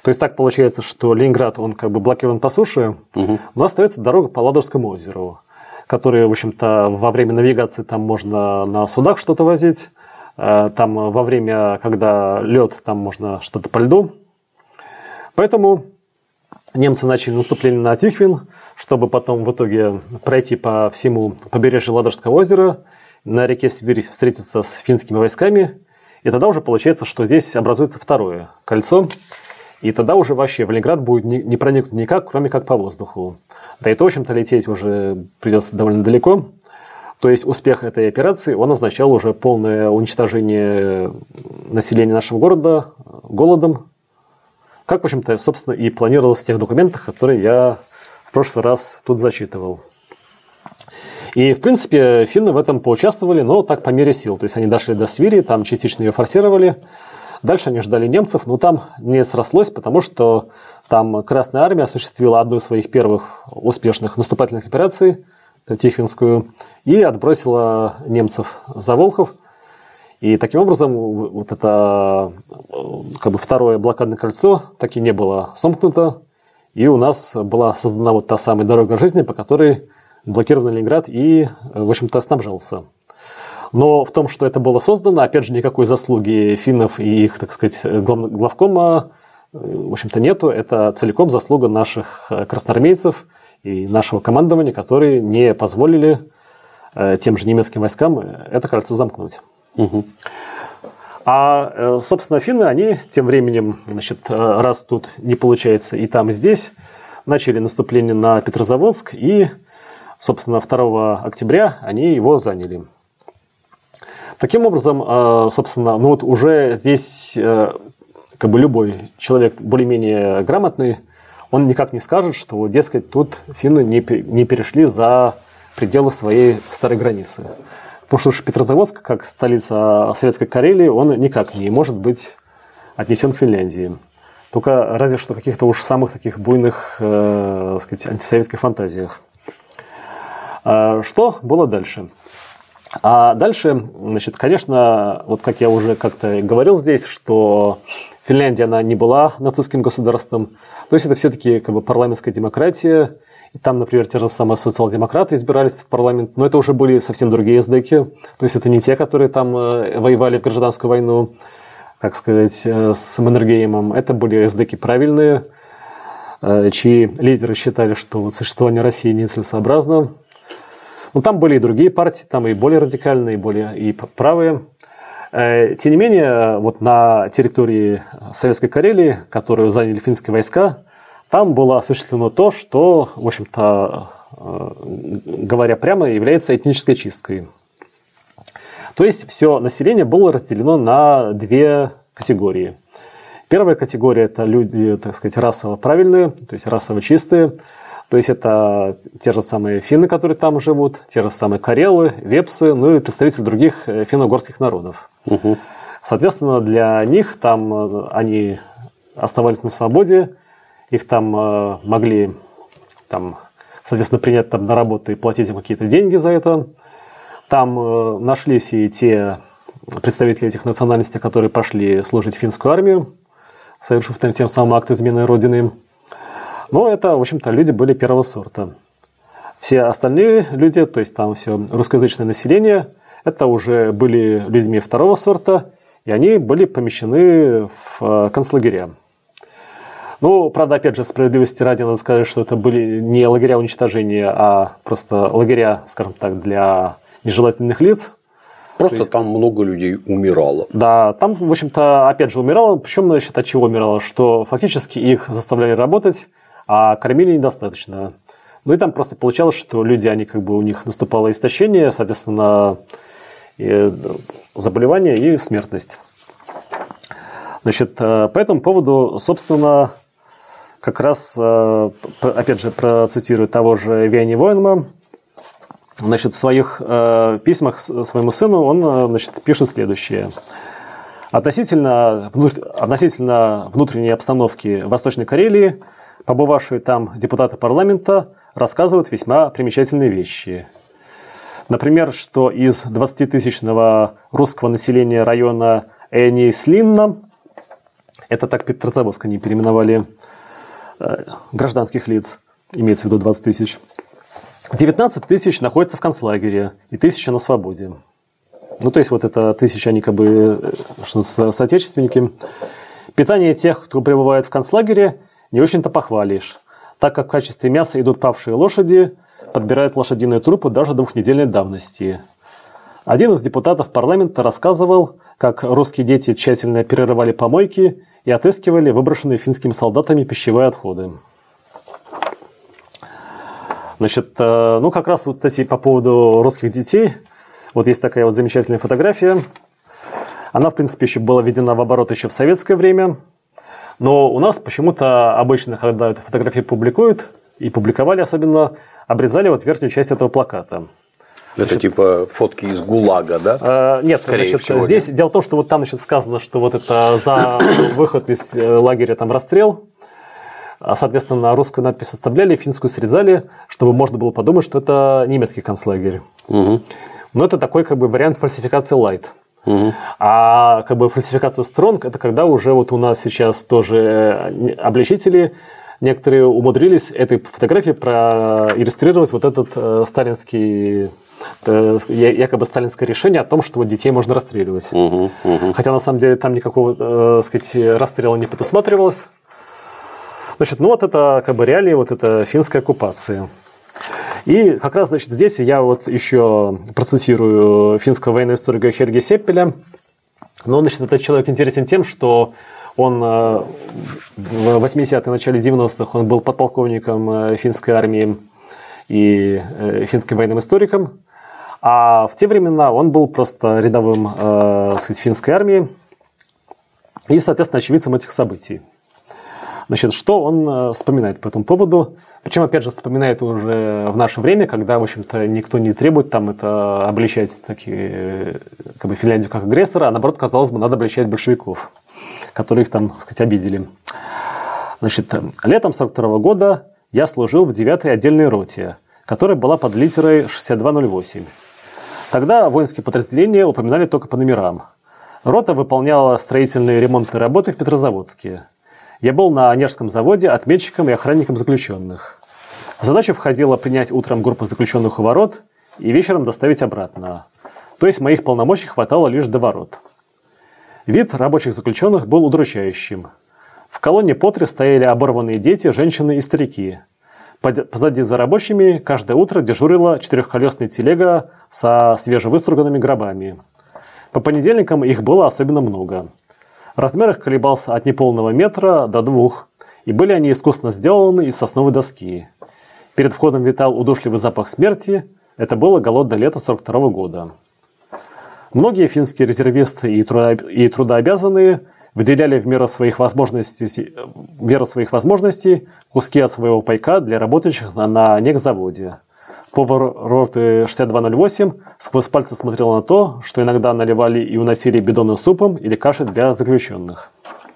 То есть так получается, что Ленинград, он как бы блокирован по суше, угу. но остается дорога по Ладожскому озеру, которые, в общем-то, во время навигации там можно на судах что-то возить, там во время, когда лед, там можно что-то по льду. Поэтому немцы начали наступление на Тихвин, чтобы потом в итоге пройти по всему побережью Ладожского озера, на реке Сибирь встретиться с финскими войсками. И тогда уже получается, что здесь образуется второе кольцо. И тогда уже вообще в Ленинград будет не проникнуть никак, кроме как по воздуху. Да и то, в общем-то, лететь уже придется довольно далеко. То есть успех этой операции, он означал уже полное уничтожение населения нашего города голодом, как, в общем-то, собственно, и планировалось в тех документах, которые я в прошлый раз тут зачитывал. И, в принципе, финны в этом поучаствовали, но так по мере сил. То есть они дошли до Свири, там частично ее форсировали. Дальше они ждали немцев, но там не срослось, потому что там Красная Армия осуществила одну из своих первых успешных наступательных операций, Тихвинскую, и отбросила немцев за Волхов. И таким образом вот это как бы второе блокадное кольцо так и не было сомкнуто. И у нас была создана вот та самая дорога жизни, по которой блокированный Ленинград и, в общем-то, снабжался. Но в том, что это было создано, опять же, никакой заслуги финнов и их, так сказать, главкома, в общем-то, нету. Это целиком заслуга наших красноармейцев и нашего командования, которые не позволили тем же немецким войскам это кольцо замкнуть. Угу. А, собственно, финны, они тем временем, значит, раз тут не получается и там, и здесь, начали наступление на Петрозаводск, и, собственно, второго октября они его заняли. Таким образом, собственно, ну вот уже здесь как бы любой человек более-менее грамотный, он никак не скажет, что, дескать, тут финны не перешли за пределы своей старой границы. Потому что Петрозаводск, как столица Советской Карелии, он никак не может быть отнесен к Финляндии. Только разве что в каких-то уж самых таких буйных, э, так сказать, антисоветских фантазиях. А что было дальше? А дальше, значит, конечно, вот как я уже как-то говорил здесь, что Финляндия, она не была нацистским государством. То есть это все-таки как бы парламентская демократия. И там, например, те же самые социал-демократы избирались в парламент, но это уже были совсем другие эсдеки. То есть это не те, которые там воевали в гражданскую войну, так сказать, с Маннергеймом. Это были эсдеки правильные, чьи лидеры считали, что существование России нецелесообразно. Но там были и другие партии, там и более радикальные, и более и правые. Тем не менее, вот на территории Советской Карелии, которую заняли финские войска, там было осуществлено то, что, в общем-то, говоря прямо, является этнической чисткой. То есть все население было разделено на две категории. Первая категория – это люди, так сказать, расово правильные, то есть расово чистые. То есть это те же самые финны, которые там живут, те же самые карелы, вепсы, ну и представители других финно-угорских народов. Угу. Соответственно, для них там они оставались на свободе, их там э, могли, там, соответственно, принять там на работу и платить им какие-то деньги за это. Там э, нашлись и те представители этих национальностей, которые пошли служить в финскую армию, совершив там, тем самым акт измены Родины. Но это, в общем-то, люди были первого сорта. Все остальные люди, то есть там все русскоязычное население, это уже были людьми второго сорта, и они были помещены в концлагеря. Ну, правда, опять же, справедливости ради надо сказать, что это были не лагеря уничтожения, а просто лагеря, скажем так, для нежелательных лиц. Просто есть, там много людей умирало. Да, там, в общем-то, опять же, умирало. Причем, значит, от чего умирало? Что фактически их заставляли работать, а кормили недостаточно. Ну и там просто получалось, что люди, они как бы у них наступало истощение, соответственно, и заболевания и смертность. Значит, по этому поводу, собственно, как раз, опять же, процитирую того же Вяйни Военма. Значит, в своих письмах своему сыну он, значит, пишет следующее. Относительно, относительно внутренней обстановки в Восточной Карелии, побывавшие там депутаты парламента рассказывают весьма примечательные вещи. Например, что из двадцатитысячного русского населения района Энислинна, Это так Петрозаводск они переименовали гражданских лиц, имеется в виду двадцать тысяч. девятнадцать тысяч находятся в концлагере и тысяча на свободе. Ну, то есть, вот это тысяча, они как бы что, соотечественники. Питание тех, кто пребывает в концлагере, не очень-то похвалишь, так как в качестве мяса идут павшие лошади, подбирают лошадиные трупы даже двухнедельной давности. Один из депутатов парламента рассказывал, как русские дети тщательно перерывали помойки и отыскивали выброшенные финскими солдатами пищевые отходы. Значит, ну как раз вот, кстати, по поводу русских детей, вот есть такая вот замечательная фотография. Она, в принципе, еще была введена в оборот еще в советское время, но у нас почему-то обычно, когда эту фотографию публикуют, и публиковали особенно, обрезали вот верхнюю часть этого плаката. Это значит, типа фотки из ГУЛАГа, да? Э, нет, значит, всего, здесь нет? Дело в том, что вот там значит, сказано, что вот это за выход из лагеря там расстрел. А, соответственно, русскую надпись составляли, финскую срезали, чтобы можно было подумать, что это немецкий концлагерь. Угу. Но это такой как бы вариант фальсификации лайт. Угу. А как бы фальсификация стронг, это когда уже вот у нас сейчас тоже обличители некоторые умудрились этой фотографией проиллюстрировать вот этот э, сталинский, э, якобы сталинское решение о том, что вот детей можно расстреливать. Угу, угу. Хотя на самом деле там никакого, э, сказать, расстрела не предусматривалось. Значит, ну вот это как бы реалии вот это финской оккупации. И как раз, значит, здесь я вот еще процитирую финского военного историка Хельги Сеппеля. Но, значит, этот человек интересен тем, что он в восьмидесятых, начале девяностых он был подполковником финской армии и финским военным историком. А в те времена он был просто рядовым, так сказать, финской армии и, соответственно, очевидцем этих событий. Значит, что он вспоминает по этому поводу? Причем, опять же, вспоминает уже в наше время, когда, в общем-то, никто не требует там это обличать такие, как бы, Финляндию как агрессора, а наоборот, казалось бы, надо обличать большевиков, которые их там, так сказать, обидели. Значит, летом сорок второго года я служил в девятой отдельной роте, которая была под литерой шестьдесят два ноль восемь. Тогда воинские подразделения упоминали только по номерам. Рота выполняла строительные и ремонтные работы в Петрозаводске. Я был на Онежском заводе отметчиком и охранником заключенных. В задачу входило принять утром группу заключенных у ворот и вечером доставить обратно. То есть моих полномочий хватало лишь до ворот. Вид рабочих заключенных был удручающим. В колонне по три стояли оборванные дети, женщины и старики. Позади за рабочими каждое утро дежурила четырехколесная телега со свежевыструганными гробами. По понедельникам их было особенно много. Размер их колебался от неполного метра до двух, и были они искусно сделаны из сосновой доски. Перед входом витал удушливый запах смерти. Это было голодное лето сорок второго года. Многие финские резервисты и, трудо... и трудообязанные выделяли в меру своих возможностей, в меру своих возможностей куски от своего пайка для работающих на, на нефтезаводе. Повар роты шестьдесят два ноль восемь сквозь пальцы смотрел на то, что иногда наливали и уносили бидоны супом или кашей для заключенных.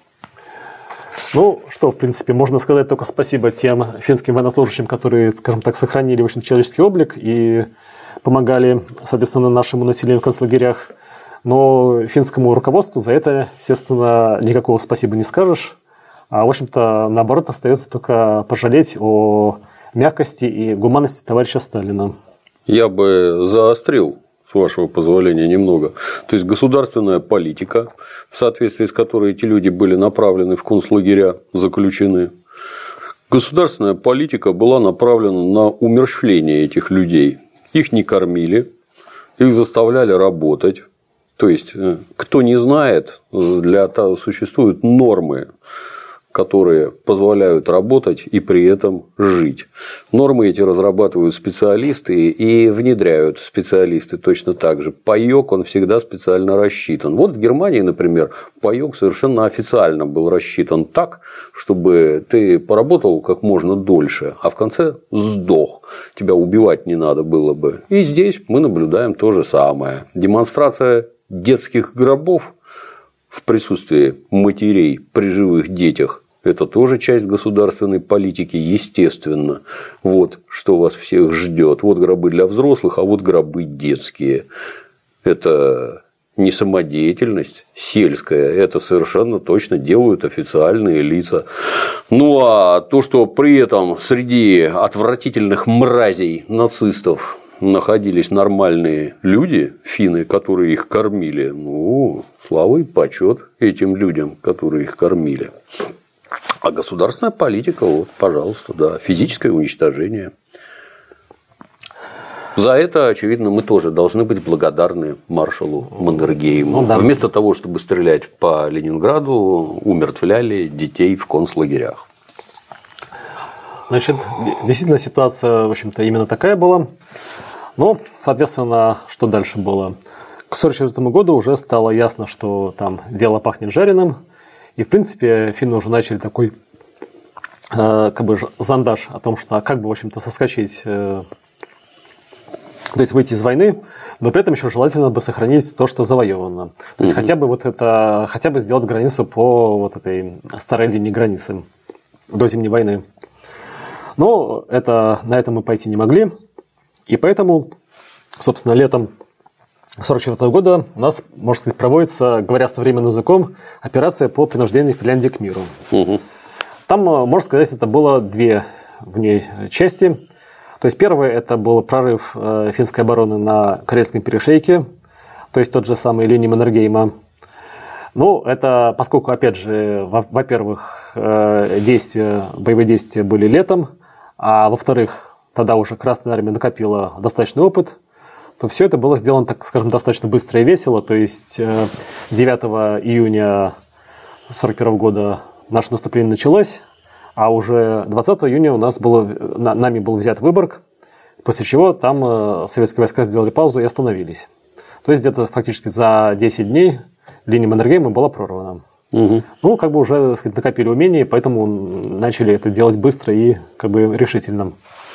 Ну, что, в принципе, можно сказать только спасибо тем финским военнослужащим, которые, скажем так, сохранили, в общем, человеческий облик и помогали, соответственно, нашему населению в концлагерях. Но финскому руководству за это, естественно, никакого спасибо не скажешь. А, в общем-то, наоборот, остается только пожалеть о мягкости и гуманности товарища Сталина. Я бы заострил, с вашего позволения, немного. То есть, государственная политика, в соответствии с которой эти люди были направлены в концлагеря, заключены. Государственная политика была направлена на умерщвление этих людей. Их не кормили, их заставляли работать. То есть, кто не знает, для того существуют нормы, которые позволяют работать и при этом жить. Нормы эти разрабатывают специалисты и внедряют специалисты точно так же. Паёк, он всегда специально рассчитан. Вот в Германии, например, паёк совершенно официально был рассчитан так, чтобы ты поработал как можно дольше, а в конце сдох. Тебя убивать не надо было бы. И здесь мы наблюдаем то же самое. Демонстрация детских гробов в присутствии матерей при живых детях – это тоже часть государственной политики, естественно. Вот что вас всех ждет. Вот гробы для взрослых, а вот гробы детские. Это не самодеятельность сельская, это совершенно точно делают официальные лица. Ну а то, что при этом среди отвратительных мразей нацистов находились нормальные люди, финны, которые их кормили, ну, слава и почет этим людям, которые их кормили. А государственная политика, вот, пожалуйста, да, физическое уничтожение. За это, очевидно, мы тоже должны быть благодарны маршалу Маннергейму. Ну, да. Вместо того, чтобы стрелять по Ленинграду, умертвляли детей в концлагерях. Значит, действительно, ситуация, в общем-то, именно такая была. Но, соответственно, что дальше было? К сорок четвёртому году уже стало ясно, что там дело пахнет жареным. И, в принципе, финны уже начали такой э, как бы зондаж о том, что как бы, в общем-то, соскочить... Э, То есть выйти из войны, но при этом еще желательно бы сохранить то, что завоевано. То есть mm-hmm. хотя бы вот это, хотя бы сделать границу по вот этой старой линии границы до Зимней войны. Но это, на это мы пойти не могли. И поэтому, собственно, летом сорок четвёртого года у нас, можно сказать, проводится, говоря современным языком, операция по принуждению Финляндии к миру. Mm-hmm. Там, можно сказать, это было две в ней части. То есть, первое, это был прорыв э, финской обороны на Карельском перешейке, то есть, тот же самый линия Маннергейма. Ну, это, поскольку, опять же, во- во-первых, э, действия, боевые действия были летом, а во-вторых, тогда уже Красная Армия накопила достаточный опыт, то все это было сделано, так скажем, достаточно быстро и весело. То есть, э, девятого июня сорок первого года наше наступление началось. А уже двадцатого июня у нас было, нами был взят Выборг, после чего там советские войска сделали паузу и остановились. То есть где-то фактически за десять дней линия Маннергейма была прорвана. Угу. Ну, как бы уже, так сказать, накопили умения, поэтому начали это делать быстро и как бы решительно.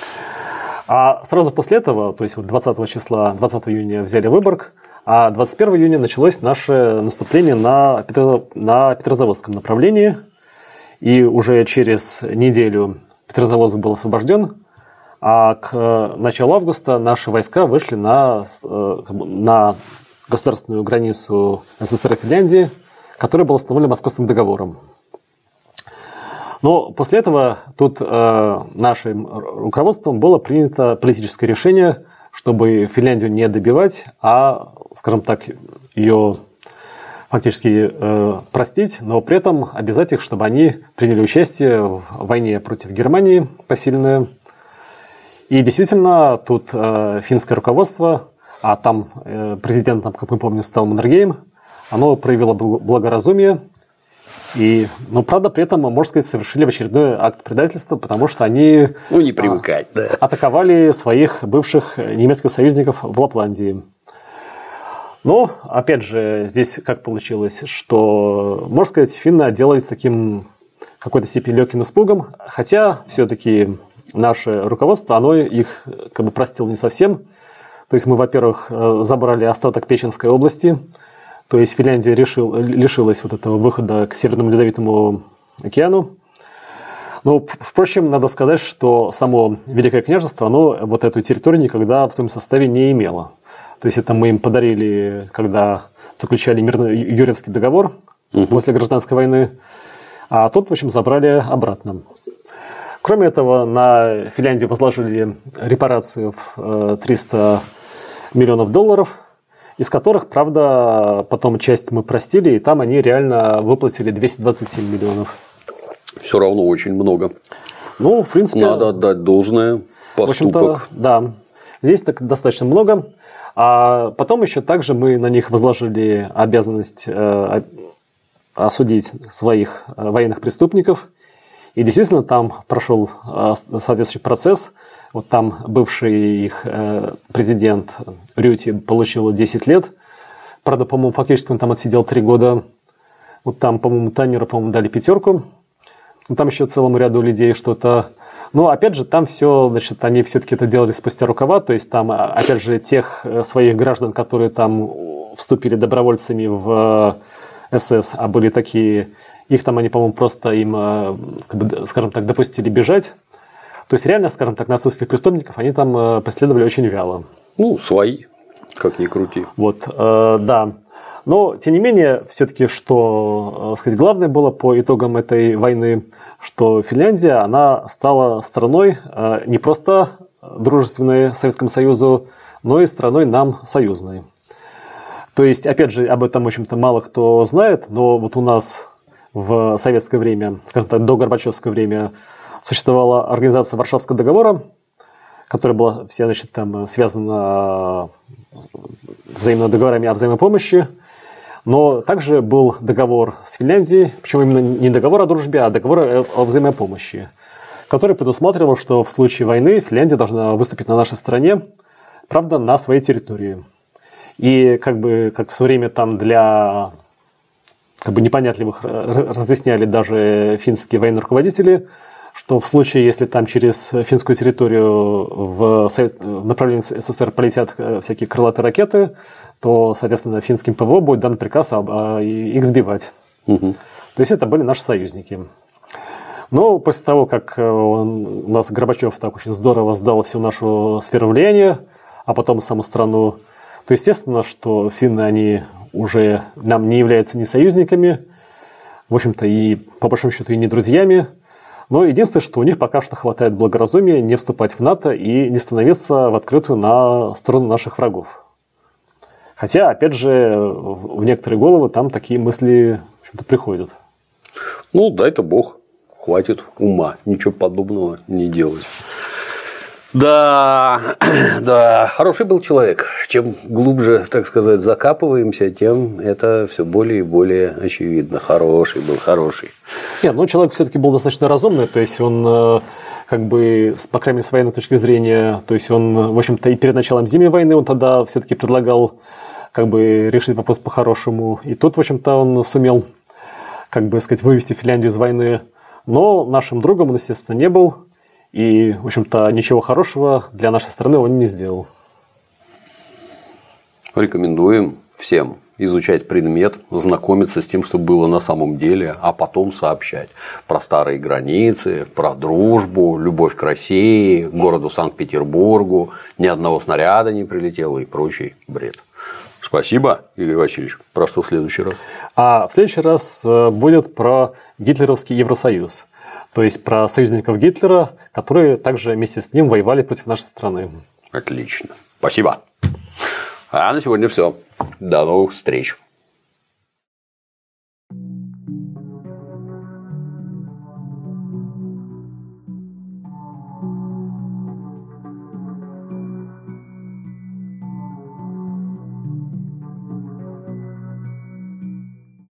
А сразу после этого, то есть вот двадцатого числа, двадцатого июня взяли Выборг, а двадцать первого июня началось наше наступление на, Петро, на Петрозаводском направлении. И уже через неделю Петрозаводск был освобожден, а к началу августа наши войска вышли на, на государственную границу СССР и Финляндии, которая была установлена Московским договором. Но после этого тут э, нашим руководством было принято политическое решение, чтобы Финляндию не добивать, а, скажем так, ее... фактически э, простить, но при этом обязать их, чтобы они приняли участие в войне против Германии посильное. И действительно, тут э, финское руководство, а там э, президентом, как мы помним, стал Маннергейм, оно проявило благоразумие. И, но, правда, при этом, можно сказать, совершили очередной акт предательства, потому что они ну, не привыкать, а, да. атаковали своих бывших немецких союзников в Лапландии. Но, опять же, здесь как получилось, что, можно сказать, финны отделались таким в какой-то степени легким испугом, хотя все-таки наше руководство, оно их как бы простило не совсем. То есть мы, во-первых, забрали остаток Печенской области, то есть Финляндия решил, лишилась вот этого выхода к Северному Ледовитому океану. Но, впрочем, надо сказать, что само Великое княжество, оно вот эту территорию никогда в своем составе не имело. То есть это мы им подарили, когда заключали мирный Юрьевский договор угу. после гражданской войны, а тут, в общем, забрали обратно. Кроме этого, на Финляндию возложили репарацию в триста миллионов долларов, из которых, правда, потом часть мы простили, и там они реально выплатили двести двадцать семь миллионов. Все равно очень много. Ну, в принципе... Надо отдать должное, поступок. В общем-то, да. Здесь так достаточно много. А потом еще также мы на них возложили обязанность э, осудить своих э, военных преступников. И действительно там прошел э, соответствующий процесс. Вот там бывший их э, президент Рюти получил десять лет. Правда, по-моему, фактически он там отсидел три года. Вот там, по-моему, Таннеру, по-моему, дали пятерку. Там еще целому ряду людей что-то... Но, опять же, там все, значит, они все-таки это делали спустя рукава, то есть там, опять же, тех своих граждан, которые там вступили добровольцами в СС, а были такие, их там они, по-моему, просто им, как бы, скажем так, допустили бежать. То есть, реально, скажем так, нацистских преступников они там преследовали очень вяло. Ну, свои, как ни крути. Вот, э, да. Но, тем не менее, все-таки, что сказать, главное было по итогам этой войны, что Финляндия, она стала страной не просто дружественной Советскому Союзу, но и страной нам союзной. То есть, опять же, об этом, в общем-то, мало кто знает, но вот у нас в советское время, скажем так, до Горбачевское время, существовала организация Варшавского договора, которая была вся, значит, там связана взаимными договорами о взаимопомощи. Но также был договор с Финляндией, причем именно не договор о дружбе, а договор о взаимопомощи, который предусматривал, что в случае войны Финляндия должна выступить на нашей стороне, правда, на своей территории. И как бы как в свое время там для как бы непонятливых разъясняли даже финские военные руководители, что в случае, если там через финскую территорию в, Совет... в направлении СССР полетят всякие крылатые ракеты, то, соответственно, финским ПВО будет дан приказ их сбивать. Угу. То есть это были наши союзники. Но после того, как он, у нас Горбачев так очень здорово сдал всю нашу сферу влияния, а потом саму страну, то естественно, что финны, они уже нам не являются ни союзниками, в общем-то, и по большому счету и не друзьями. Но единственное, что у них пока что хватает благоразумия не вступать в НАТО и не становиться в открытую на сторону наших врагов. Хотя, опять же, в некоторые головы там такие мысли, в общем-то, приходят. Ну, дай-то Бог, хватит ума, ничего подобного не делать. Да, да, хороший был человек. Чем глубже, так сказать, закапываемся, тем это все более и более очевидно. Хороший был, хороший. Нет, ну человек все-таки был достаточно разумный, то есть он, как бы, по крайней мере, с военной точки зрения, то есть он, в общем-то, и перед началом Зимней войны он тогда все-таки предлагал, как бы, решить вопрос по-хорошему. И тут, в общем-то, он сумел, как бы сказать, вывести Финляндию из войны. Но нашим другом он, естественно, не был. И, в общем-то, ничего хорошего для нашей страны он не сделал. Рекомендуем всем изучать предмет, знакомиться с тем, что было на самом деле, а потом сообщать про старые границы, про дружбу, любовь к России, к городу Санкт-Петербургу, ни одного снаряда не прилетело и прочий бред. Спасибо, Игорь Васильевич. Про что в следующий раз? А в следующий раз будет про гитлеровский Евросоюз. То есть про союзников Гитлера, которые также вместе с ним воевали против нашей страны. Отлично. Спасибо. А на сегодня все. До новых встреч.